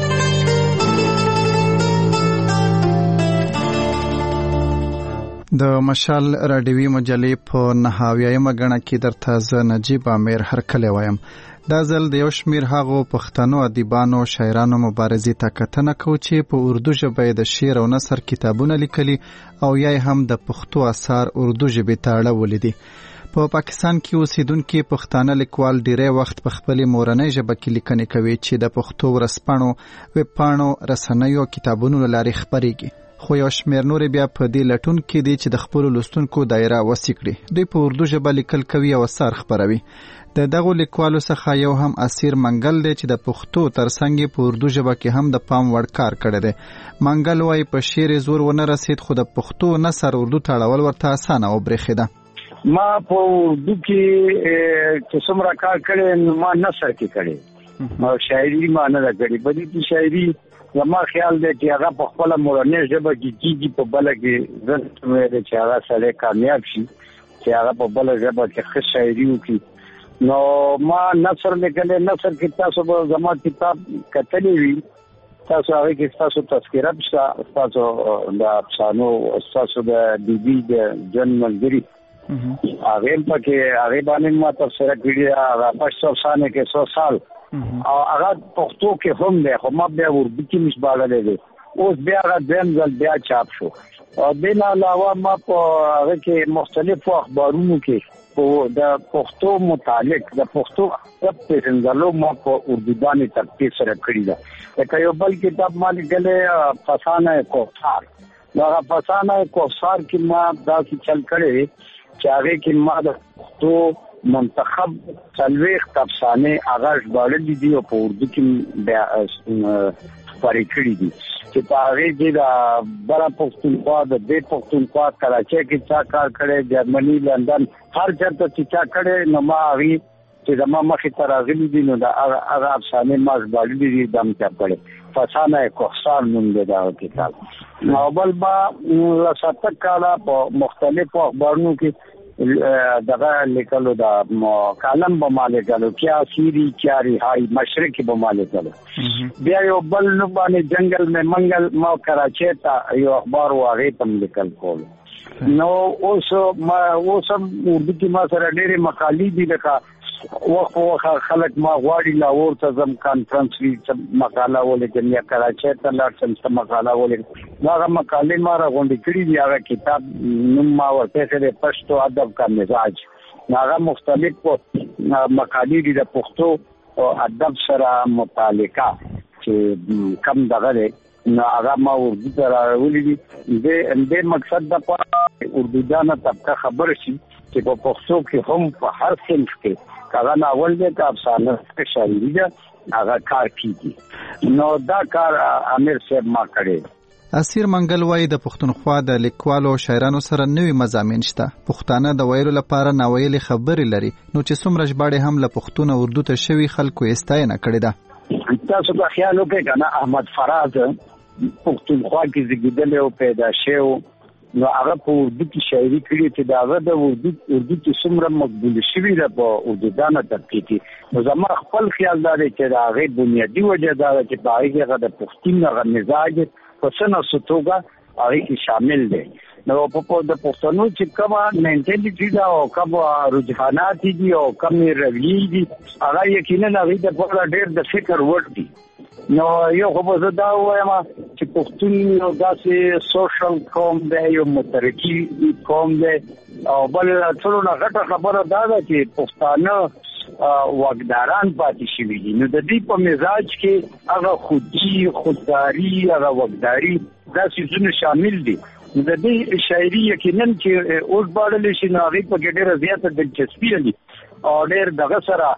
د مشال رادیوي مجلې په نهاویایمه غڼه کې درته ز نجیب امیر هرکلی وایم. دا ځل د یو شمیر هغو پښتنو ادیبانو شاعرانو مبارزې ته کتنه کوو چې په اردو ژبه د شعر او نثر کتابونه لیکلي او یا هم د پښتو اثار اردو ژبې ته اړولي دي. په پاکستان کې اوسیدونکي پښتانه لیکوال ډیری وخت په خپل مورنۍ ژبه کې لیکنې کوي چې د پښتو ورځپاڼو ویب پاڼو رسنیو کتابونو لارې خبرېږي. خو یو شمیر نور بیا په دې لټون کې دي چې د خپل لوستونکو دایره وسیع کړي. دوی په اردو ژبه لیکل کوي او اثار خبروي. د دغه لیکوالو څخه یو هم اسیر منګل دی چې د پښتو ترڅنګ په اردو ژبه کې هم د پام وړ کار کړی دی. منګل وايي په شعر زور ونه رسید خو د پښتو نثر اردو ته اړول ورته اسانه وبرېښېده. ما په اردو کې چې څومره کار کړی ما نثر کې کړی ما شاعري ما نه کړی په دې کې شاعري زما خیال دی چې هغه په خپل مورنۍ ژبه کې کیږي په بل کې زړه مې چې هغه سره کامیاب شي چې هغه په بل ژبه کې ښه شاعري وکړي. نو ما نثر لیکلی نثر کې تاسو به زما کتاب کتلی وي تاسو هغه کې تاسو تذکره شته تاسو د افسانو تاسو د بیبي د جن ملګری هغه په کې هغه باندې ما تفسیر کړی هغه په افسانه کې څو سال او هغه پښتو کې هم دی خو ما بیا اردو کې مشباغلې دی اوس بیا هغه دیم ځل بیا چاپ شو او دین علاوه ما په هغه کې مختلفو اخبارونو کې په د پښتو متعلق د پښتو ادب پیژندلو ما په اردو باندې ترتیب سره کړی دا لکه یو بل کتاب ما لیکلې فسانه کوثر دا فسانه کوثر کې ما دا چې چل کړی چې هغه کې ما د پښتو منتخب څلويخ افسانه اغاز باندې دي او په اردو کې بیا خبرې کړې دي چې په هغه کې دا بڑا پښتونخوا د دې پښتونخوا کراچۍ کې چا کار کړي جرمني لندن هر چاته چې چا کړي نو ما وی چې زما مخې ته راغلي دي نو دا هغه افسانه ما باندې دي دم چا کړي فسانه کوثر نوم دی دا کتاب نو بل با لسته کاله په مختلفو اخبارونو کې دغه لیکلو دا کالم به مالک کلو کیا سیری کیا رہائی مشرق به مالک کلو بیا یو بل نو باندې جنگل میں منگل ما کراچی تا یو اخبار واغې تم لیکل کول نو اوس ما اوس اردو کې ما سره ډېرې مقالې دي لکه وخت وخت خلک ما غواړي لاهور ته زم کانفرنس وی مقاله ولیکم یا کراچۍ ته لاړ سم مقاله ولیکم دا مقالې ما راغونډې کړې دي هغه کتاب نوم ما ورته کړی پښتو ادب کا مزاج هغه مختلف مقالې دي د پښتو ادب سره متعلقه چې کم دغه نو هغه ما اردو ته راولې دي د دې مقصد د اردو دانه طبقه خبر شي چې په پښتو کې هم په هر صنف کې کله ناول دې کا افسانه کې شاعري ده هغه کار کیږي نو دا کار امیر صاحب ما کړی اسیر منګل وای د پښتونخوا د لیکوالو شاعرانو سره نوې مضامین شته پښتانه د ویلو لپاره ناویلي خبرې لري نو چې څومره ژباړې هم له پښتون اردو ته شوی خلکو استاینه کړی ده تاسو په خیال وکړئ کنه احمد فراز پښتونخوا کې زیږیدل او پیدا شوی نو هغه په اردو کې شاعري کړې چې دا هغه د اردو اردو کې څومره مقبول شوی ده په اردو دانه طبقه کې نو زما خپل خیال دا دی چې دا هغه بنیادی وجه دا چې په هغه کې د پښتون هغه مزاج په سنه ستوګه هغه کې شامل دی نو په د پښتنو چې کومه مینټالیټي دا او کومه رجحانات دي او کومه رویې دي هغه یقینا هغه د په ډېر د فکر وړ دي نو یو خو زه دا وایم چې پښتون یو داسې سوشل قوم دی یو مترقي قوم دی او بل ټول نه غټه خبره دا ده چې پښتانه واګداران پاتې شوي دي نو د دې په مزاج کې هغه خودي خودداري هغه واګداري دا څه شامل دي د دې شاعري یقینا چې اوس باندې شي نو هغه په ډېره زیاته دلچسپي لري او ډېر دغه سره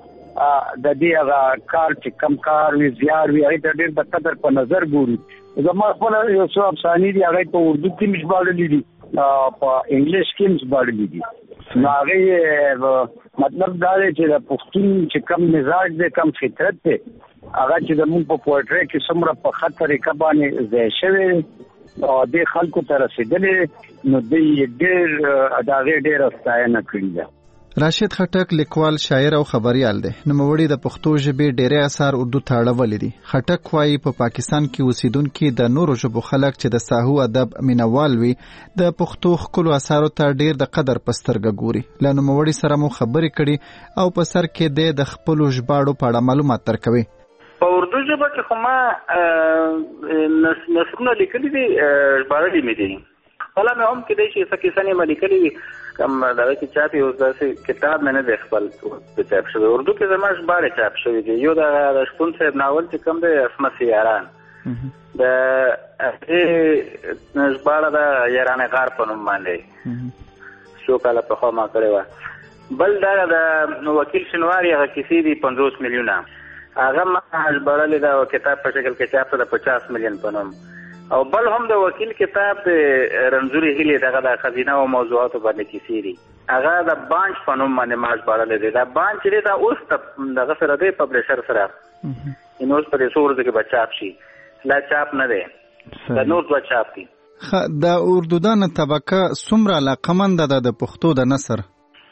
د دې هغه کار چې کم کار وی زیار وی هغه ډېر د قدر په نظر ګوري زما خپل یو څو افسانې دي هغه په اردو کې مشباړلې دي په انګلیش کې مشباړلې دي نو هغه مطلب دا دی چې د پښتون چې کم مزاج دی کم فطرت دی هغه چې زموږ په پوئټري کې څومره په خطر کبانې ځای شوی او د خلکو ته رسیدلې نو د ډېر اداغه ډېر ستاینه کړې ده راشد خټک لیکوال شاعر او خبريال دی نو موري د پښتو ژبې ډېرې اثار اردو ته اړولې دي خټک وايي په پا پاکستان کې اوسیدونکو د نورو ژبو خلک چې د ساحو ادب مینوال وي د پښتو خپل اثارو ته ډېر د قدر پسترګه ګوري لنو موري سره مو خبرې کړي او په سر کې د خپل ژباړو په اړه معلومات ترکوي په اردو ژبه کې خو ما نثرونه لیکلي دي ژباړلي مې دي خپل مې هم کې دي چې څه کیسه نه لیکلي دي کوم دا چې چاپی اوس داسې کتاب مې نه دی خپل په چاپ شوی اردو کې زما ژباړې چاپ شوی دي یو د شپون صاحب ناول چې کوم دی اسمت یاران د هغې ژباړه د یارانې غار په نوم باندې څو کاله پخوا ما کړې وه بل دا د وکیل شنواري هغه کیسې دي پنځوس میلیونه هغه ما ژباړلې ده کتاب په شکل کې چاپ ده پچاس میلیون په نوم او بل هم د وکیل کتاب د رنځوري هیلې دغه د خزینه او موضوعاتو باندې کیسې دي هغه د بانچ په نوم باندې ما ژباړلی دی دا بانچ چې دا اوس دغه سره دی پبلیشر سره نو اوس په دې څو ورځو کې به چاپ شي لا چاپ نه دی دا نور دوه چاپ دي د اردو دانه طبقه څومره علاقمنده ده د پښتو د نثر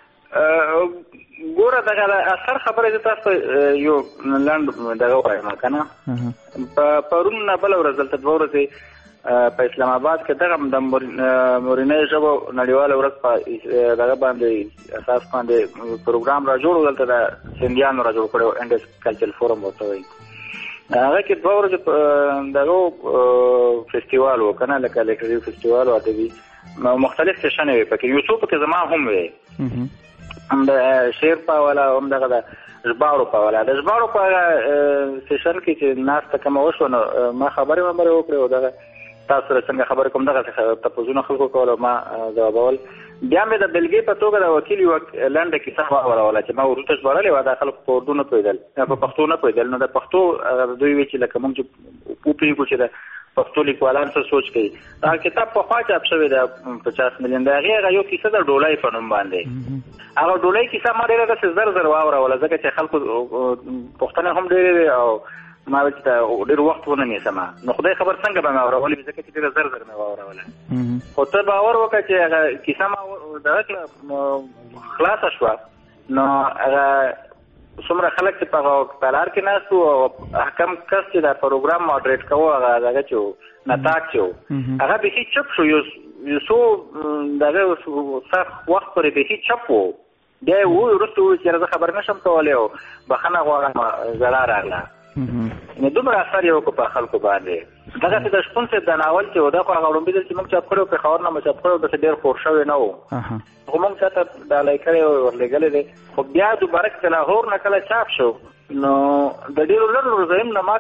ګوره دغه اثر خبره د تاسو یو لاند دغه وایم کنه په پرون نه بل ورځ دلته دوه ورځې په اسلام آباد کې دغه د مورینې ژبو نړیواله ورځ په دغه باندې اساس باندې پروګرام را جوړ دلته د سندیانو را جوړ کړو انډس کلچرل فورم ورته وایي هغه کې دوه ورځې دغه فستیوال وکنه لکه لیکري فستیوال او ادبي مختلف سیشن وي پکې یو څو پکې زما هم وي هم د شعر په والا هم دغه د ژباړو په والا د ژباړو په سیشن کې چې ناس ته کوم وشو نو ما خبرې مبره وکړې او دغه تاسو سره څنګه خبرې کوم دغه تاسو خلکو کول ما جوابول بیا مې د بلګې په توګه د وکیل یو لنډه کیسه واوروله چې ما ورته ژباړلې وه دا خلکو په اردو نه پوهېدل په پښتو نه پوهېدل نو د پښتو دوی وی چې لکه موږ چې وپوهېږو چې د پښتو لیکوالان څه سوچ کوي دا کتاب پخوا چاپ شوی دی پچاس میلیون د هغې هغه یو کیسه د ډولۍ په نوم باندې هغه ډولۍ کیسه ما ډېره داسې زر زر واوروله ځکه چې خلکو پوښتنې هم ډېرې او ما ویل چې ډېر وخت ونه نیسم نو خدای خبر څنګه به مې اورولې ځکه چې ډېره زر زر مې واوروله خو ته باور وکړه چې هغه کیسه ما دغه کړه خلاصه شوه نو هغه څومره خلک چې په پلار کې ناست وو او کم کس چې دا پروګرام ماډریټ کوو هغه دغه چې و نتاک چې و هغه بیخي چپ شو یو څو دغه سخت وخت پورې بیخي چپ و بیا یې وویل وروسته وویل چې زه خبر نه شم کولی او بخښنه غواړم ژړا راغله نو دومره اثر یې وکړو په خلکو باندې دغسې د شپون صاحب دا ناول چې و دا خو هغه وړومبي ځل چې موږ چاپ کړی و پېښور نه مو چاپ کړی و داسې ډېر خور شوی نه و خو موږ چاته ډالۍ کړی و ورلېږلی دی خو بیا دوباره چې د لاهور نه کله چاپ شو نو د ډېرو لرو ځایونو نه ما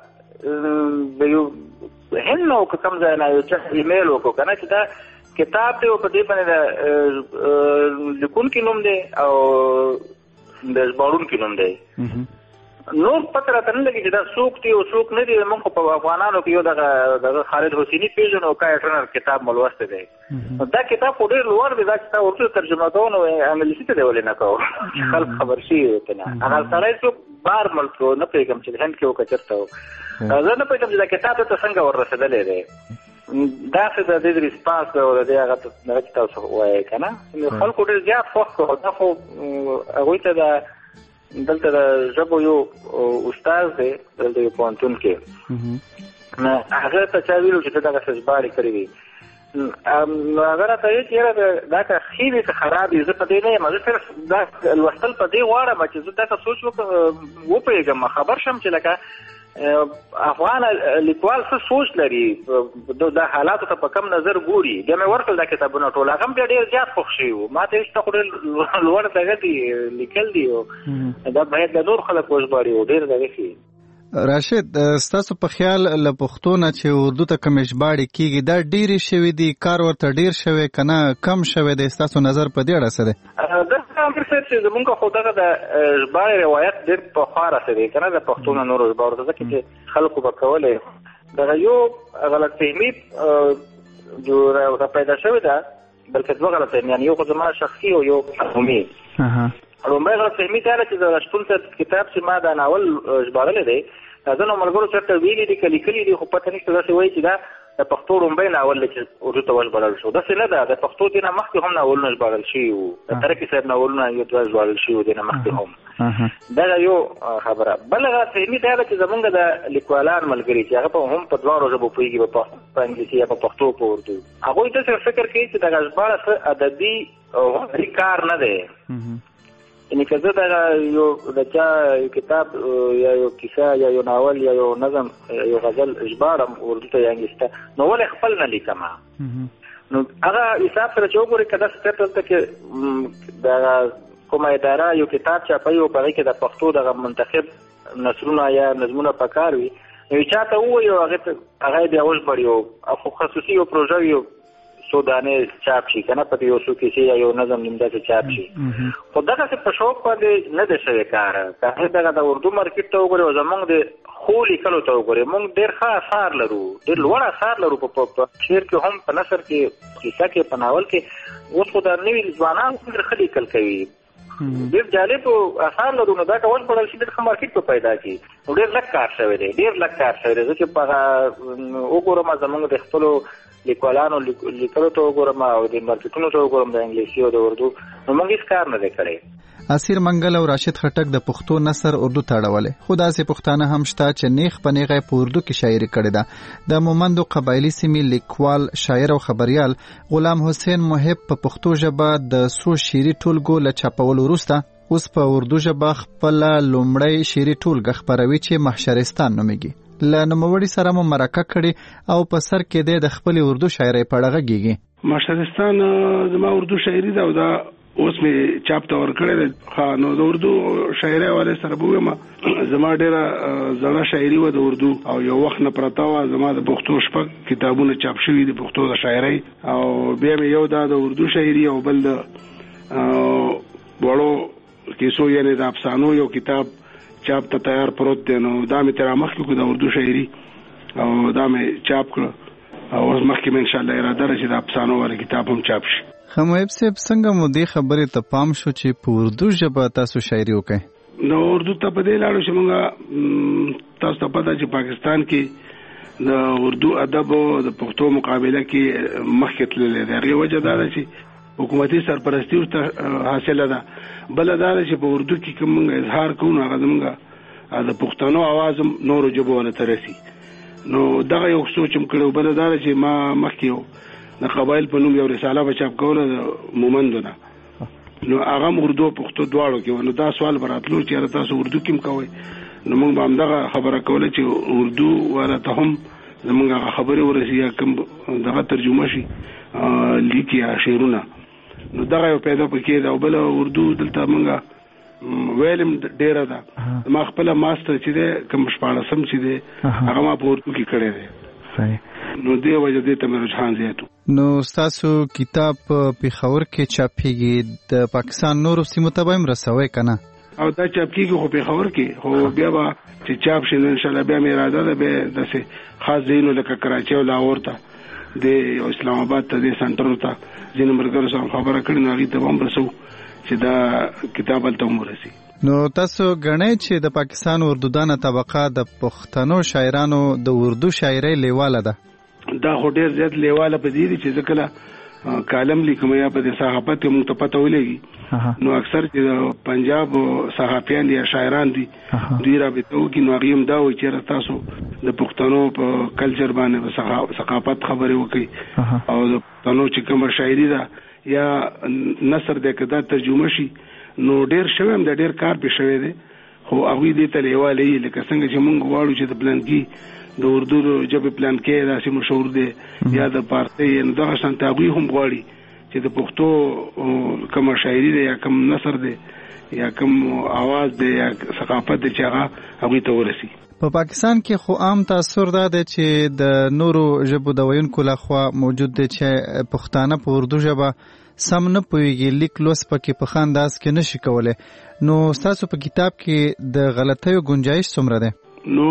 ته د یو هند نه وکړو کوم ځای نه یو چا ایمیل وکړو که نه چې دا کتاب دی او په دې باندې د لیکونکي نوم دی او د ژباړونکي نوم دی نور پته راته نه لګي چې دا څوک دی او څوک نه دی موږ خو په افغانانو کې یو دغه دغه خالد حسیني پېژنو او کای ټرنر کتاب مو لوستی دی دا کتاب خو ډېر لوړ دی دا چې تا ورته ترجمه کوو نو انګلیسي ته دی ولې نه کوو چې خلک خبر شي ورته نه هغه سړی څوک بار ملک و نه پوهېږم چې هند کې و که چېرته و زه نه پوهېږم چې دا کتاب ته څنګه ور رسېدلی دی داسې د دې ریسپانس دی او د دې هغه هغه چې تاسو وایئ که نه خلکو ډېر زیات خوښ کړو دا خو هغوی ته د دلته د ژبو یو استاد دی دلته یو پوهنتون کې نو هغه ته چا ویلو چې ته دغسې ژباړې کړې وي نو هغه راته ویل چې یاره دا که ښې وي که خراب وي زه په دې نه یم زه صرف دا لوستل په دې غواړم چې زه داسې سوچ وپوهېږم خبر شم چې لکه افغان لیکوال څه سوچ لري د حالاتو ته په کم نظر ګوري بیا مې ورکړل دا کتابونه ټول هغه هم بیا ډېر زیات خوښ شوي وو ما ته هېڅ خو ډېر لوړ دغه دي لیکل دي دا باید د نور خلک وژباړي او ډېر دغه شي راشد ستاسو په خیال له پښتو نه چې اردو ته کوم ژباړې کیږي دا ډېرې شوي دي کار ورته ډېر شوی که نه کم شوی دی ستاسو نظر په دې اړه څه دی داسې امر صاحب چې زمونږ خو دغه د ژباړې روایت ډېر پخوا رسېدی که نه د پښتو نه نورو ژباړو ته ځکه چې خلکو به کولی دغه یو غلطفهمي پیدا شوې ده بلکې دوه غلطفهمیان یو خو زما شخصي او یو عمومي لومړی غلطفهمي دا ده چې د شپون صاحب کتاب چې ما دا ناول ژباړلی دی ځینو ملګرو چېرته ویلي دي که لیکلي دي خو پته نشته داسې وایي چې دا د پښتو لومړی ناول دی چې اردو ته وژباړل شو داسې نه ده د پښتو دې نه مخکې هم ناولونه ژباړل شوي وو د ترکي صاحب ناولونه یو دوه ژباړل شوي وو دې نه مخکې هم دغه یو خبره بله غلطفهمي دا ده چې زمونږ د لیکوالان ملګري چې هغه په هم په دواړو ژبو پوهېږي په انګلیسي یا په پښتو په اردو هغوی داسې فکر کوي چې دغه ژباړه څه ادبي او هنري کار نه دی یعنې که زه دغه یو د چا یو کتاب یا یو کیسه یا یو ناول یا یو نظم یو غزل ژباړم اردو ته یا انګلیسي ته نو ولې خپل نه لیکم نو هغه حساب سره چې وګورئ که داسې چېرته دلته کې دغه کومه اداره یو کتاب چاپوي او په هغې کې د پښتو دغه منتخب نثرونه یا نظمونه په کار وي نو یو چا ته ووایي او هغې ته هغه یې بیا وژباړي او خصوصي یو پروژه وي څو دانې چاپ شي که نه پکې یو څو کیسې یا یو نظم نیم داسې چاپ شي خو دغسې په شوق باندې نه دی شوی کار که هغې دغه د اردو مارکېټ ته وګورئ او زمونږ د ښو لیکلو ته وګورئ موږ ډېر ښه اثار لرو ډېر لوړ اثار لرو په شعر کې هم په نثر کې کیسه کې په ناول کې اوس خو د نوي ځوانان ډېر ښه لیکل کوي ډېر جالب اثار لرو نو دا که وژباړل شي ډېر ښه مارکېټ به پیدا کړي نو ډېر لږ کار شوی دی ډېر لږ کار شوی دی زه چې په هغه وګورم زمونږ د خپلو لیکوالانو لیکلو ته وګورم او د مارکېټونو ته وګورم د انګلیسي او د اردو نو موږ هېڅ کار نه دی کړی اسیر منګل او راشد خټک د پښتو نثر اردو ته اړولی خو داسې پښتانه هم شته چې نیغ په نیغه په اردو کې شاعري کړې ده د مومندو قبایلي سیمې لیکوال شاعر او خبریال غلام حسین محب په پښتو ژبه د څو شعري ټولګو له چاپولو وروسته اوس په اردو ژبه خپله لومړی شعري ټولګه خپروي چې محشرستان نومیږي له نوموړي سره مو مرکه کړې او په سر کې دی د خپلې اردو شاعرۍ په اړه غږېږي محشرستان زما اردو شاعري ده او دا اوس مې چاپ ته ورکړل خا نو د اردو شاعري والے سره بوم زما ډیره زړه شاعري و د اردو او یو وخت نه پرتا و زما د پښتو شپږ کتابونه چاپ شوي د پښتو د شاعري او بیا مې یو دا د اردو شاعري او بل د وړو کیسو یعنی د افسانو یو کتاب چاپ ته تیار پروت دی نو دا مې تر مخکې کو د اردو شاعري او دا مې چاپ کړ او اوس مخکې مې ان شاء الله اراده لري چې د افسانو والے کتاب هم چاپ شي. خمویب صاحب څنګه مو دې خبرې ته پام شو چې په اردو ژبه تاسو شاعري وکړئ؟ نو اردو ته په دې لاړو چې موږ تاسو ته پته چې پاکستان کې د اردو ادب او د پښتو مقابله کې مخکې تللی دی. هغې وجه دا ده چې حکومتي سرپرستي ورته حاصله ده. بله دا ده چې په اردو کې کوم موږ اظهار کوو نو هغه زموږ د پښتنو اواز هم نورو ژبو ونه ته رسي. نو دغه یو سوچ هم کړی. بله دا ده چې ما مخکې یو د قبایل په نوم یو رساله به چاپ کوله د مومندو نه نو هغه هم اردو پښتو دواړو کې و. نو دا سوال به راتلو چې یاره تاسو اردو کې هم کوئ نو موږ به همدغه خبره کوله چې اردو والا ته هم زموږ هغه خبرې ورسي یا کوم دغه ترجمه شي لیک یا شعرونه نو دغه یو پیدا پکې ده. او بله اردو دلته موږ ویلم ډېره ده. ما خپله ماسټر چې دی کوم شپاړسم چې دی هغه ما په اردو کې کړی دی نو دې وجه دې ته مې رجحان زیات و. نو ستاسو کتاب په پېښور کې چاپېږي د پاکستان نورو سیمو ته به هم رسوئ که نه؟ او دا چاپ کېږي خو پېښور کې خو بیا به چې چاپ شي نو انشاءالله بیا مې اراده ده بیا داسې خاص ځایونو لکه کراچۍ او لاهور ته د اسلام آباد ته دې سنټرو ته ځینو ملګرو سره خبره کړې نو هغې ته به هم رسو چې دا کتاب هلته هم ورسي. نو تاسو ګڼئ چې د پاکستان اردودانه طبقه د پښتنو شاعرانو د اردو شاعرۍ لیواله ده؟ دا خو ډېر زیات لیواله په دې دي چې زه کله کالم لیکم یا په دې صحافت کې موږ ته پته ولګي نو اکثر چې د پنجاب صحافیان یا شاعران دي دوی رابطه وکړي نو هغې هم دا وایي چې تاسو د پښتنو په کلچر باندې ثقافت خبرې وکړي او د پښتنو چې کومه شاعري ده یا نثر دی که دا ترجمه شي نو ډېر شوی هم دا ډېر کار پې شوی دی خو هغوی دې ته لیواله یي لکه څنګه چې موږ غواړو چې د پلانکي د اردو ژبې پلانکی داسې مشهور دی یا د پارسۍ نو دغه شانته هغوی هم غواړي چې د پښتو کومه شاعري دی یا کوم نثر دی یا کوم آواز دی یا ثقافت دی چې هغه هغوی ته ورسي. په پاکستان کې خو عام تاثر دا دی چې د نورو ژبو د ویونکو لخوا موجود دی چې پښتانه په اردو ژبه سم نه پوهېږي لیک لوست پکې په ښه انداز کې نشي کولی. نو ستاسو په کتاب کې د غلطیو ګنجایش څومره دی؟ نو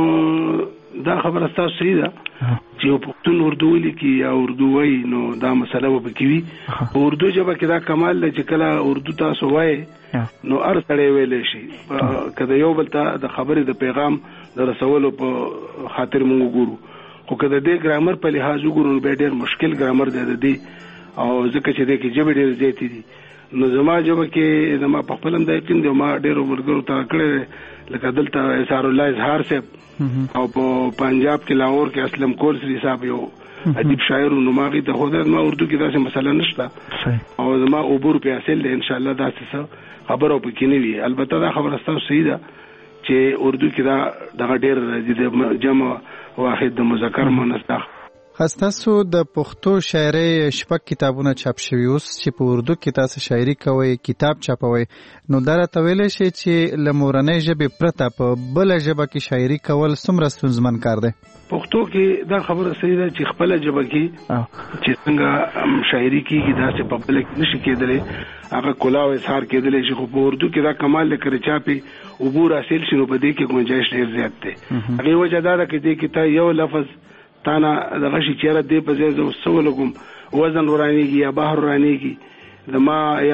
دا خبره ستاسو صحیح ده چې یو پښتون اردو ولیکي یا اردو وایي نو دا مسله به پکې وي. په اردو ژبه کې دا کمال دی چې کله اردو تاسو وایي نو هر سړی ویلی شي که د یو بل ته د خبرې د پیغام د رسولو په خاطر موږ وګورو خو که د دې ګرامر په لحاظ وګورو نو بیا ډېر مشکل ګرامر دی د دې او ځکه چې دې کې ژبې ډېرې زیاتې دي نو زما ژبه کې زما په خپل هم دا یقین دی ما ډېرو ملګرو ته کړی لکه دلته اظهار الله اظهار صاحب او په پنجاب کې لاهور کې اسلم کورسري صاحب یو ادیب شاعر نو ما هغې ته خو ما اردو کې داسې مسله نشته او زما عبور پې حاصل دی انشاءالله داسې څه خبره پکې نه وي. البته دا خبره ستاسو صحیح ده چې اردو کې دا دغه ډېر راځي د جمع واحد د مذکر مؤنث ده. ستاسو د پښتو شاعرۍ شپږ کتابونه چاپ شوي اوس چې په اردو کې تاسو شاعري کوئ کتاب چاپوئ نو دا راته ویلی شئ چې له مورنۍ ژبې پرته په بله ژبه کې شاعري کول څومره ستونزمن کار دی؟ پښتو کې دا خبره صحیح ده چې خپله ژبه کې چې څنګه شاعري کېږي داسې په بله کې نشي کېدلی هغه کلا او اظهار کېدلی شي خو په اردو کې دا کمال دی که چاپې عبور حاصل شي نو په دې کې ګنجایش ډېر زیات دی. هغې وجه دا ده که دې کې ته یو لفظ تانا دغه شي چیرې دې په ځای زه څه ولګوم وزن ورانېږي یا بحر ورانېږي د ما یا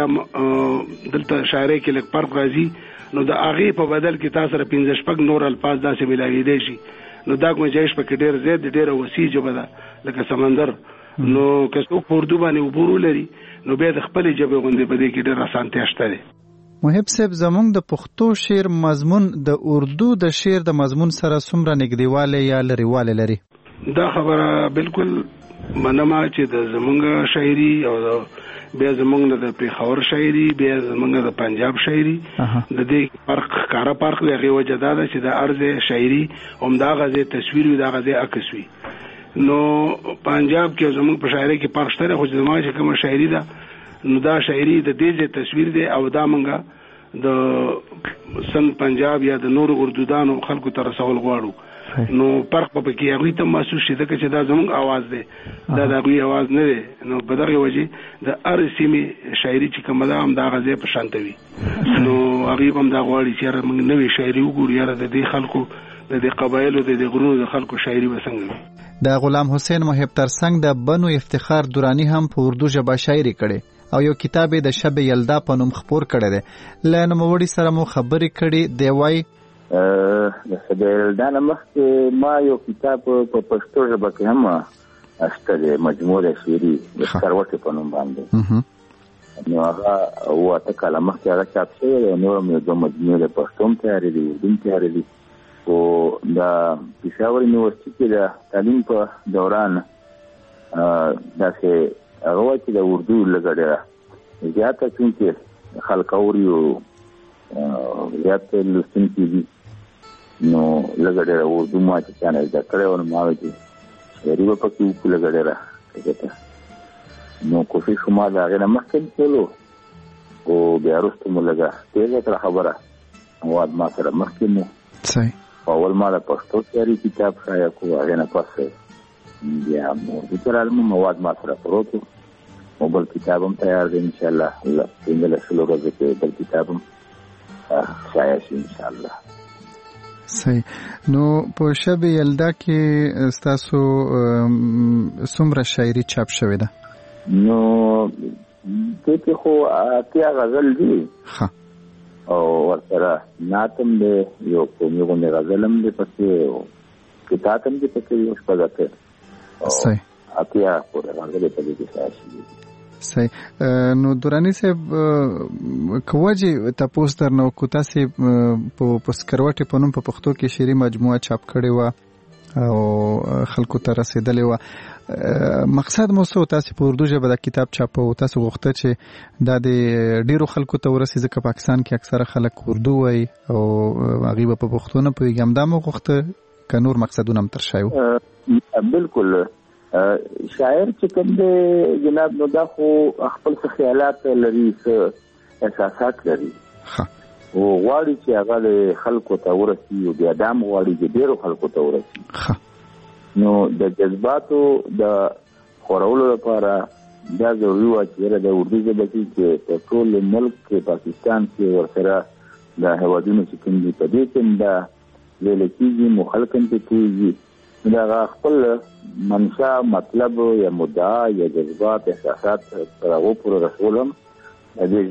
دلته شاعرۍ کې لږ فرق راځي نو د هغې په بدل کې تا سره پنځه شپږ نور الفاظ داسې ملاوېدی شي نو دا ګنجایش پکې ډېر زیات دی ډېره وسیع ژبه ده لکه سمندر نو که څوک په اردو باندې عبور ولري نو بیا د خپلې ژبې غوندې په دې کې ډېر اسانتیا شته دی. محب صاحب زموږ د پښتو شعر مضمون د اردو د شعر د مضمون سره څومره نږدېوالی یا لرېوالی لري؟ دا خبره بالکل منمه چې د زمونږ شاعري او بیا زمونږ د پېښور شاعري بیا زمونږ د پنجاب شاعري د دې فرق ښکاره فرق دی. هغې وجه دا ده چې د هر ځای شاعري همدغه ځای تصویر وي دغه ځای عکس وي. نو پنجاب کې زمونږ په شاعرۍ کې فرق شته دی خو چې زما چې کومه شاعري ده نو دا شاعري د دې تصویر دی او دا منګه د سن پنجاب یا د نور اردودانو خلکو ته رسول غواړو نو فرق په کې هغه ته محسوس شي دا چې دا زموږ आवाज دی دا د هغه आवाज نه دی نو په دغه وجه د ار سیمه شاعري چې کومه ده هم دا غزه په شانته وي نو هغه هم دا غواړي چې موږ نوې شاعري وګورو یا د دې خلکو د دې قبایلو د دې غرونو د خلکو شاعري وسنګ د غلام حسین محب ترڅنګ د بنو افتخار دورانی هم په اردو ژبه شاعري کړي او یو کتاب د شب یلدا په نوم خپور کړی دی لنه موړي سره مو خبرې کړي دی وای د شب یلدا مخکې ما یو کتاب په پښتو ژبه کې هم اشته مجموعه شعري د سکروټ په نوم باندې نو هغه واته کله مخکې هغه چاپ شوی دی نو مې د مجموعه پښتو هم تیارې دي اردو تیارې دي او د پېښور یونیورسيټي کې د تعلیم په دوران داسې هغه وایي چې د اردو لږه ډېره زیاته چونکې خلک اوري او زیات لوستونکي دي نو لږه ډېره اردو ما چې چا نه زده کړې وه نو ما وایي چې شاعري به پکې وکړو لږه ډېره نو کوشش ما د هغې نه مخکې کولو او بیا وروسته مو لږه تېزه کړه خبره مواد ما سره مخکې مو اول ما د پښتو شاعري کتاب شایع کړو هغې نه پس بیا اردو ته رالم مواد ما سره پروت و بل کتاب هم تیار دی انشاءالله پنځلس شلو ورځو کې بل کتاب هم شایع شي انشاءالله. صحیح نو په شب یلدا کې ستاسو څومره شاعري چاپ شوې ده؟ نو دې کې خو اتیا غزل دي او ورسره ناتم دی یو قومي غونډې غزل هم دی پکې کتاب هم دی پکې یو شپږ اتیا صحیح اتیا پورې غزل پکې کې شایع شوي. صحیح نو دورانی صاحب کوجه تاسو درنو کو تاسو په سکروټ په نوم په پښتو کې شعري مجموعه چاپ کړې و او خلکو ته رسیدلې و مقصد مو څه تاسو په اردو ژبه د کتاب چاپو تاسو غوښته چې دا د ډیرو خلکو ته ورسیږي ځکه پاکستان کې اکثره خلک اردو وایي او هغه په پښتو نه پوهیږي همدا مو غوښته که نور مقصدونه هم تر شایو؟ بالکل شاعر چې کوم دی جناب نو دا خو خپل څه خیالات لري څه احساسات لري او غواړي چې هغه د خلکو ته ورسي او بیا دا هم غواړي چې ډېرو خلکو ته ورسي نو د جذباتو د خورولو لپاره دا ضروري وه چې د اردو ژبه کې چې په ټول ملک کې پاکستان کې ورسره د هېوادونو چې کوم دي په دې کې هم دا ویل کېږي مو خلک هم پرې پوهېږي دا خپل منشا مطلب یا مدعا یا جذبات احساسات پر هغو پورې رسول هم د دې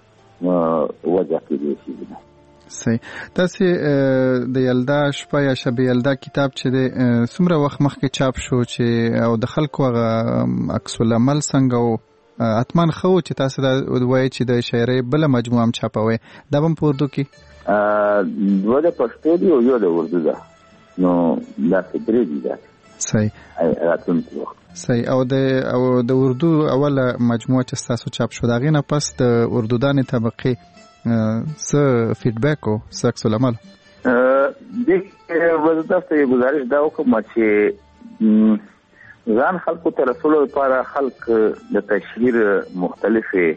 ژبې وجه کېدی شي. صحیح تاسې د یلدا شپه یا شب یلدا کتاب چې دی څومره وخت مخکې چاپ شو چې او د خلکو هغه عکس العمل څنګه و اتمان خو چې تاسو دا وایي چې د شاعرۍ بله مجموعه هم چاپوئ دا به هم په اردو کې دوه د پښتو دي او یو د اردو ده نو دا فکرې دي دا صحیح راتلونکي وخت صحیح او د او د اردو اوله مجموعه چې تاسو چاپ شو دا غي نه پس د اردودانې طبقه څه فیډبیک او څه عکس العمل د وزارت ته گزارش دا وکم چې ځان خلکو ته رسول لپاره خلک د تشهیر مختلفه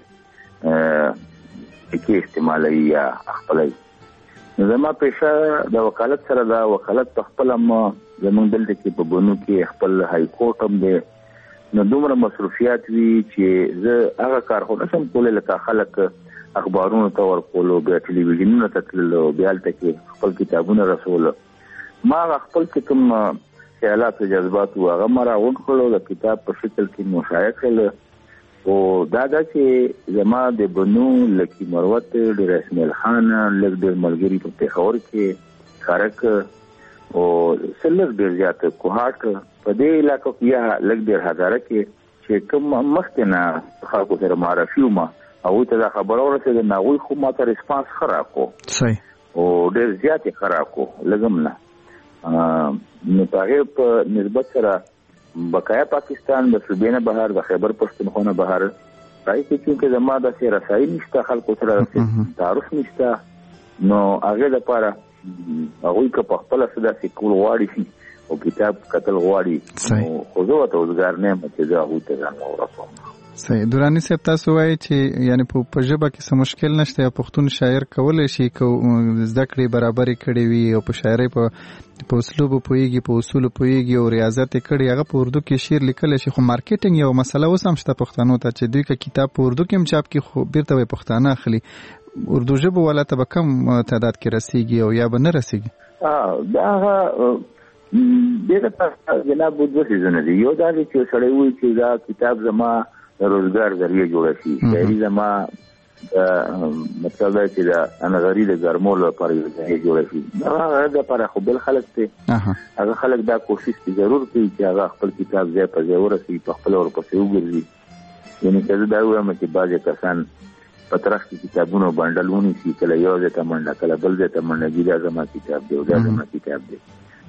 کې استعمالي یا خپلای زما پیشه د وکالت سره دا وکالت په خپل هم زمونږ دلته کې په بونو کې خپل های کورټ هم دی نو دومره مصروفیات وي چې زه هغه کار خو نشم کولی لکه خلک اخبارونو ته ورکولو بیا ټلویزیونونو ته تللو بیا هلته کې خپل کتابونه رسولو ما هغه خپل چې کوم خیالات او جذبات وو هغه ما راغونډ کړلو د کتاب په شکل کې مشایع کړل او دا دا چې زما د بنو لکی مروت ډېر اسماعیل خان لږ ډېر ملګري په پېښور کې خارک او سلګ ډېر زیات کوهاټ په دې علاقو کې یا لږ ډېر هزاره کې چې کوم مخکې نه خلکو سره معرفي وم او ته دا خبره ورسېده نو هغوی خو ما ته ریسپانس ښه راکړو صحیح او ډېر زیات یې ښه راکړو لږ هم نه نو په هغې په نسبت سره بقایا پاکستان د صوبې نه بهر د خیبر پښتونخوا نه بهر پای کې چې زما د رسایي نشته خلکو سره تعارف نشته نو هغه لپاره هغه که په خپل سره سکول غواړي او کتاب کتل غواړي نو خو زه ته وزګار نه مته دا هو ته ځان ورسوم. صحیح. درانی صاحب تاسو وایي چې یعنی په ژبه کې څه مشکل نشته، پښتون شاعر کولای شي کو زده کړې برابرې کړې وي او په شاعرۍ په په اسلوب پوهیږي، په اصول پوهیږي او ریاضت کړي، هغه په اردو کې شعر لیکل شي. خو مارکیټینګ یو مسله اوس هم شته پښتنو ته چې دوی که کتاب په اردو کې هم چاپ کړي خو بیرته به پښتانه اخلي. اردو ژبه والا ته به کم تعداد کې رسیږي او یا به نه رسیږي؟ دا دغه جناب دوه سيزونه دي. یو دا چې سړی وایي چې دا کتاب زما روزګار ذریعہ جوړ شي، شاعري زما مطلب چې دا انا غری د ګرمولو لپاره ذریعہ جوړ شي. دا د پر خو بل خلک ته هغه خلک دا کوشش کوي ضرور کوي چې هغه خپل کتاب ځای په ځای ورسي، په خپل ورپسې وګرځي. یعنی چې دا وایم چې بعضې کسان په طرف کې کتابونو بنډلونی شي، کله یو ځای ته منډه، کله بل ځای ته منډه، دا زما کتاب دی، دا زما کتاب دی.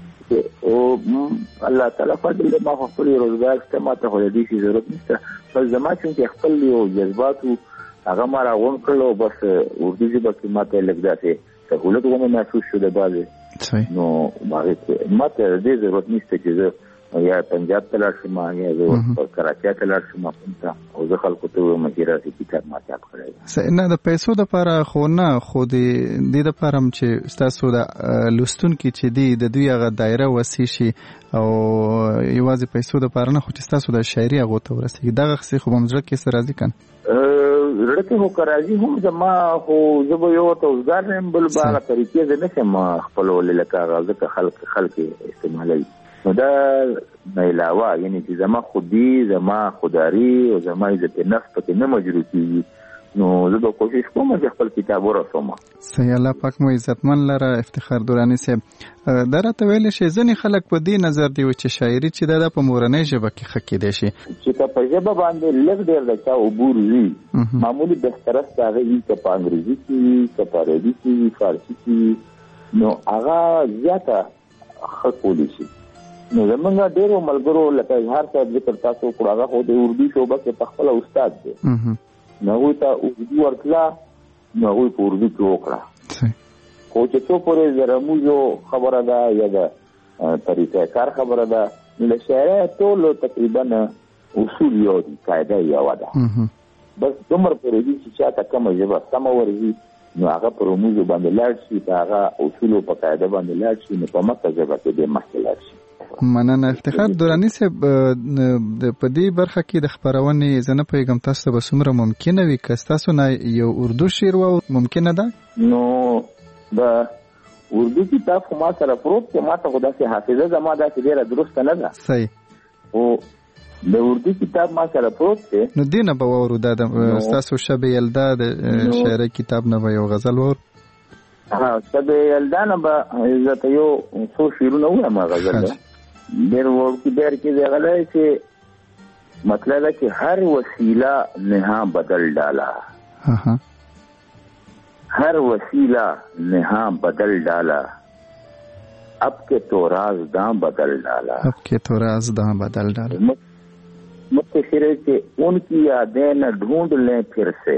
او الله تعالی فضل له ما خپل روزګار ته ما ته هلي شي ضرورت نشته. بس زما چې خپل یو جذبات هغه ما راغون کړو، بس اردو ژبه کې ما ته لګ داسې سهولت ومه محسوس شو د بعضې. نو ما ته دې ضرورت نشته چې زه یا پنجاب ته لاړ شم یا زه کراچۍ ته لاړ شم او زه خلکو ته وایم چې راسي کتاب ما چاپ کړی. نه د پیسو دپاره خو نه، خو د دې دپاره هم چې ستاسو د لوستونکي چې دي د دوی هغه دایره وسیع شي او یوازې پیسو دپاره نه، خو چې ستاسو د شاعري هغو ته ورسېږي. دغه څه خو به م زړه کې څه راځي که نه؟ زړه کې خو که راځي هم زما خو زه به یو ورته اوزګار نه یم، بل به هغه طریقې زه نه شم خپلولی لکه هغه ځکه خلک خلک استعمالوي. نو دا نه علاوه یعنی چې زما خودي، زما خودداري او زما عزت نفس پکې نه مجروح کېږي، نو زه به کوشش کوم چې خپل کتاب ورسوم. صحیح. الله پاک مو عزتمن لره. افتخار دراني صاحب دا راته ویلی شي ځینې خلک په دې نظر دی چې شاعري چې دا په مورنۍ ژبه کې ښه کېدی شي، چې که په ژبه باندې لږ ډېر د چا عبور وي، معمولي بهترست هغه وي که په انګریزي کې وي، که په عربي کې وي، فارسي کې وي، نو هغه زیاته ښه کولی شي. نو زمونږ ډېرو ملګرو لکه اظهار صاحب ذکر تاسو وکړو، هغه خو د اردو شعبه کې په خپله استاد دی، نو هغوی ته اردو ورتله، نو هغوی په اردو کې وکړه. خو چې څو پورې د رموزو خبره ده یا د طریقه کار خبره ده، نو د شاعرۍ ټولو تقریبا اصول یو دي، قاعده یوه ده. بس دومره پورې دي چې چاته کومه ژبه سمه ورځي، نو هغه په رموزو باندې لاړ شي، په هغه اصولو په قاعده باندې لاړ شي، نو په مکه ژبه کې ډېر مخکې لاړ شي. مننه. افتخار دراني صاحب په دې برخه کې د خپرونې زه نه پوهېږم تاسو ته به څومره ممکنه وي که ستاسو نه یو اردو شعر و ممکنه ده؟ نو د اردو کتاب خو ما سره پروت دی، ما ته خو داسې حافظه زما داسې ډېره درسته نه ده. صحیح. خو د اردو کتاب ما سره پروت دی. نو دې نه به واورو دا د ستاسو شب یلدا د شاعرۍ کتاب نه به یو غزل واورو؟ ها شب یلدا نه به زه ته یو څو شعرونه ووایم. غزل ده ډېر وړوکی ډېر کې دی غلی چې مطلب ہے کہ ہر وسیلہ نہاں بدل ڈالا، ہر وسیلہ نہاں بدل ڈالا، اب کے تو رازداں بدل ڈالا، اب کے تو رازداں بدل ڈالا. مجھ سے کہ ان کی یادیں نہ ڈھونڈ لیں پھر سے،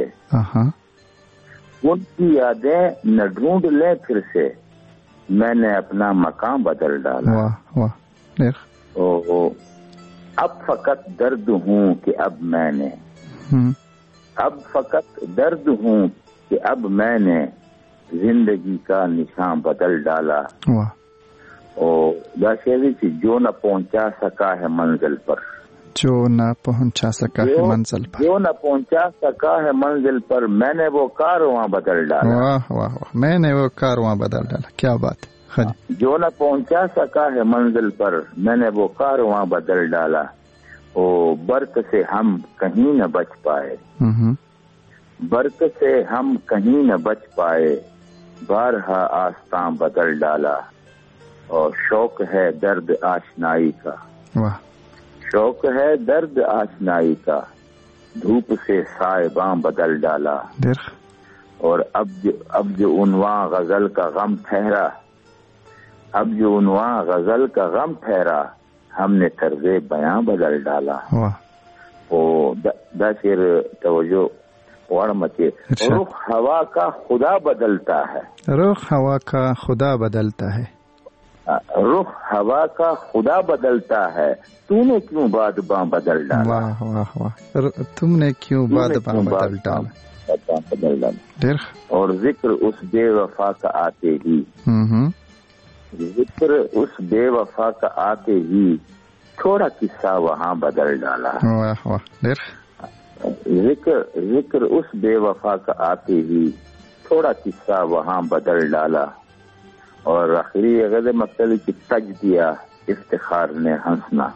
ان کی یادیں نہ ڈھونڈ لیں پھر سے، میں نے اپنا مقام بدل ڈالا. واہ واہ. او اب فقط درد ہوں کہ اب میں نے، اب فقط درد ہوں کہ اب میں نے زندگی کا نشان بدل ڈالا. او دا شعر کہ جو نہ پہنچا سکا ہے منزل پر، جو نہ پہنچا سکا ہے منزل پر، جو نہ پہنچا سکا ہے منزل پر، میں نے وہ کارواں بدل ڈالا. واہ واہ واہ. میں نے وہ کارواں بدل ڈالا. کیا بات ہے. جو نہ پہنچا سکا ہے منزل پر، میں نے وہ کارواں بدل ڈالا. او برق سے ہم کہیں نہ بچ پائے، برق سے ہم کہیں نہ بچ پائے، بارہا آستاں بدل ڈالا. اور شوق ہے درد آشنائی کا، شوق ہے درد آشنائی کا، دھوپ سے سائباں بدل ڈالا. اور اب جو اب جو عنواں غزل کا غم ٹھہرا، اب جو عنواں غزل کا غم ٹھہرا، ہم نے طرز بیاں بدل ڈالا. او دا شعر توجہ غواړم چې رخ ہوا کا خدا بدلتا ہے، رخ ہوا کا خدا بدلتا ہے. रुख हवा का खुदा बदलता है, तूने क्यों बाद बां बदल डाला। वाह वाह वाह, तुमने क्यों बाद बां बदल डाला, बदल डाला। और जिक्र उस बेवफा का आते ही, जिक्र उस बेवफा का आते ही थोड़ा किस्सा वहाँ बदल डाला। वाह वाह। जिक्र जिक्र उस बेवफा का आते ही थोड़ा किस्सा वहाँ बदल डाला। और आखिरी अगर मतलब कि तज दिया इफ्तिखार ने हंसना,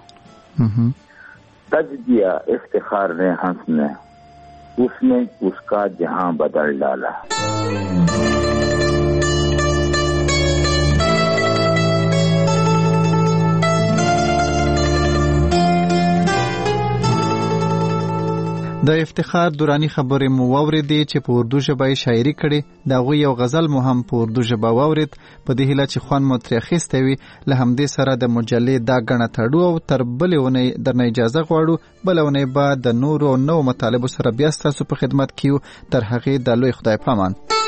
तज दिया इफ्तिखार ने हंसने, उसने उसका जहां बदल डाला। د افتخار دورانی خبرې مو واوریدې چې په اردو ژبه شاعري کړي. دا غو یو غزل مو هم په اردو ژبه واورید. په دې هیله چې خوان مو ترې اخیستی وي. له همدې سره د مجلې دا غڼه تړو او تر بلې ونې درنه اجازه غواړو. بله ونې به د نورو نو مطالبو سره بیا ستاسو په خدمت کې یو. تر هغې د لوی خدای پامان.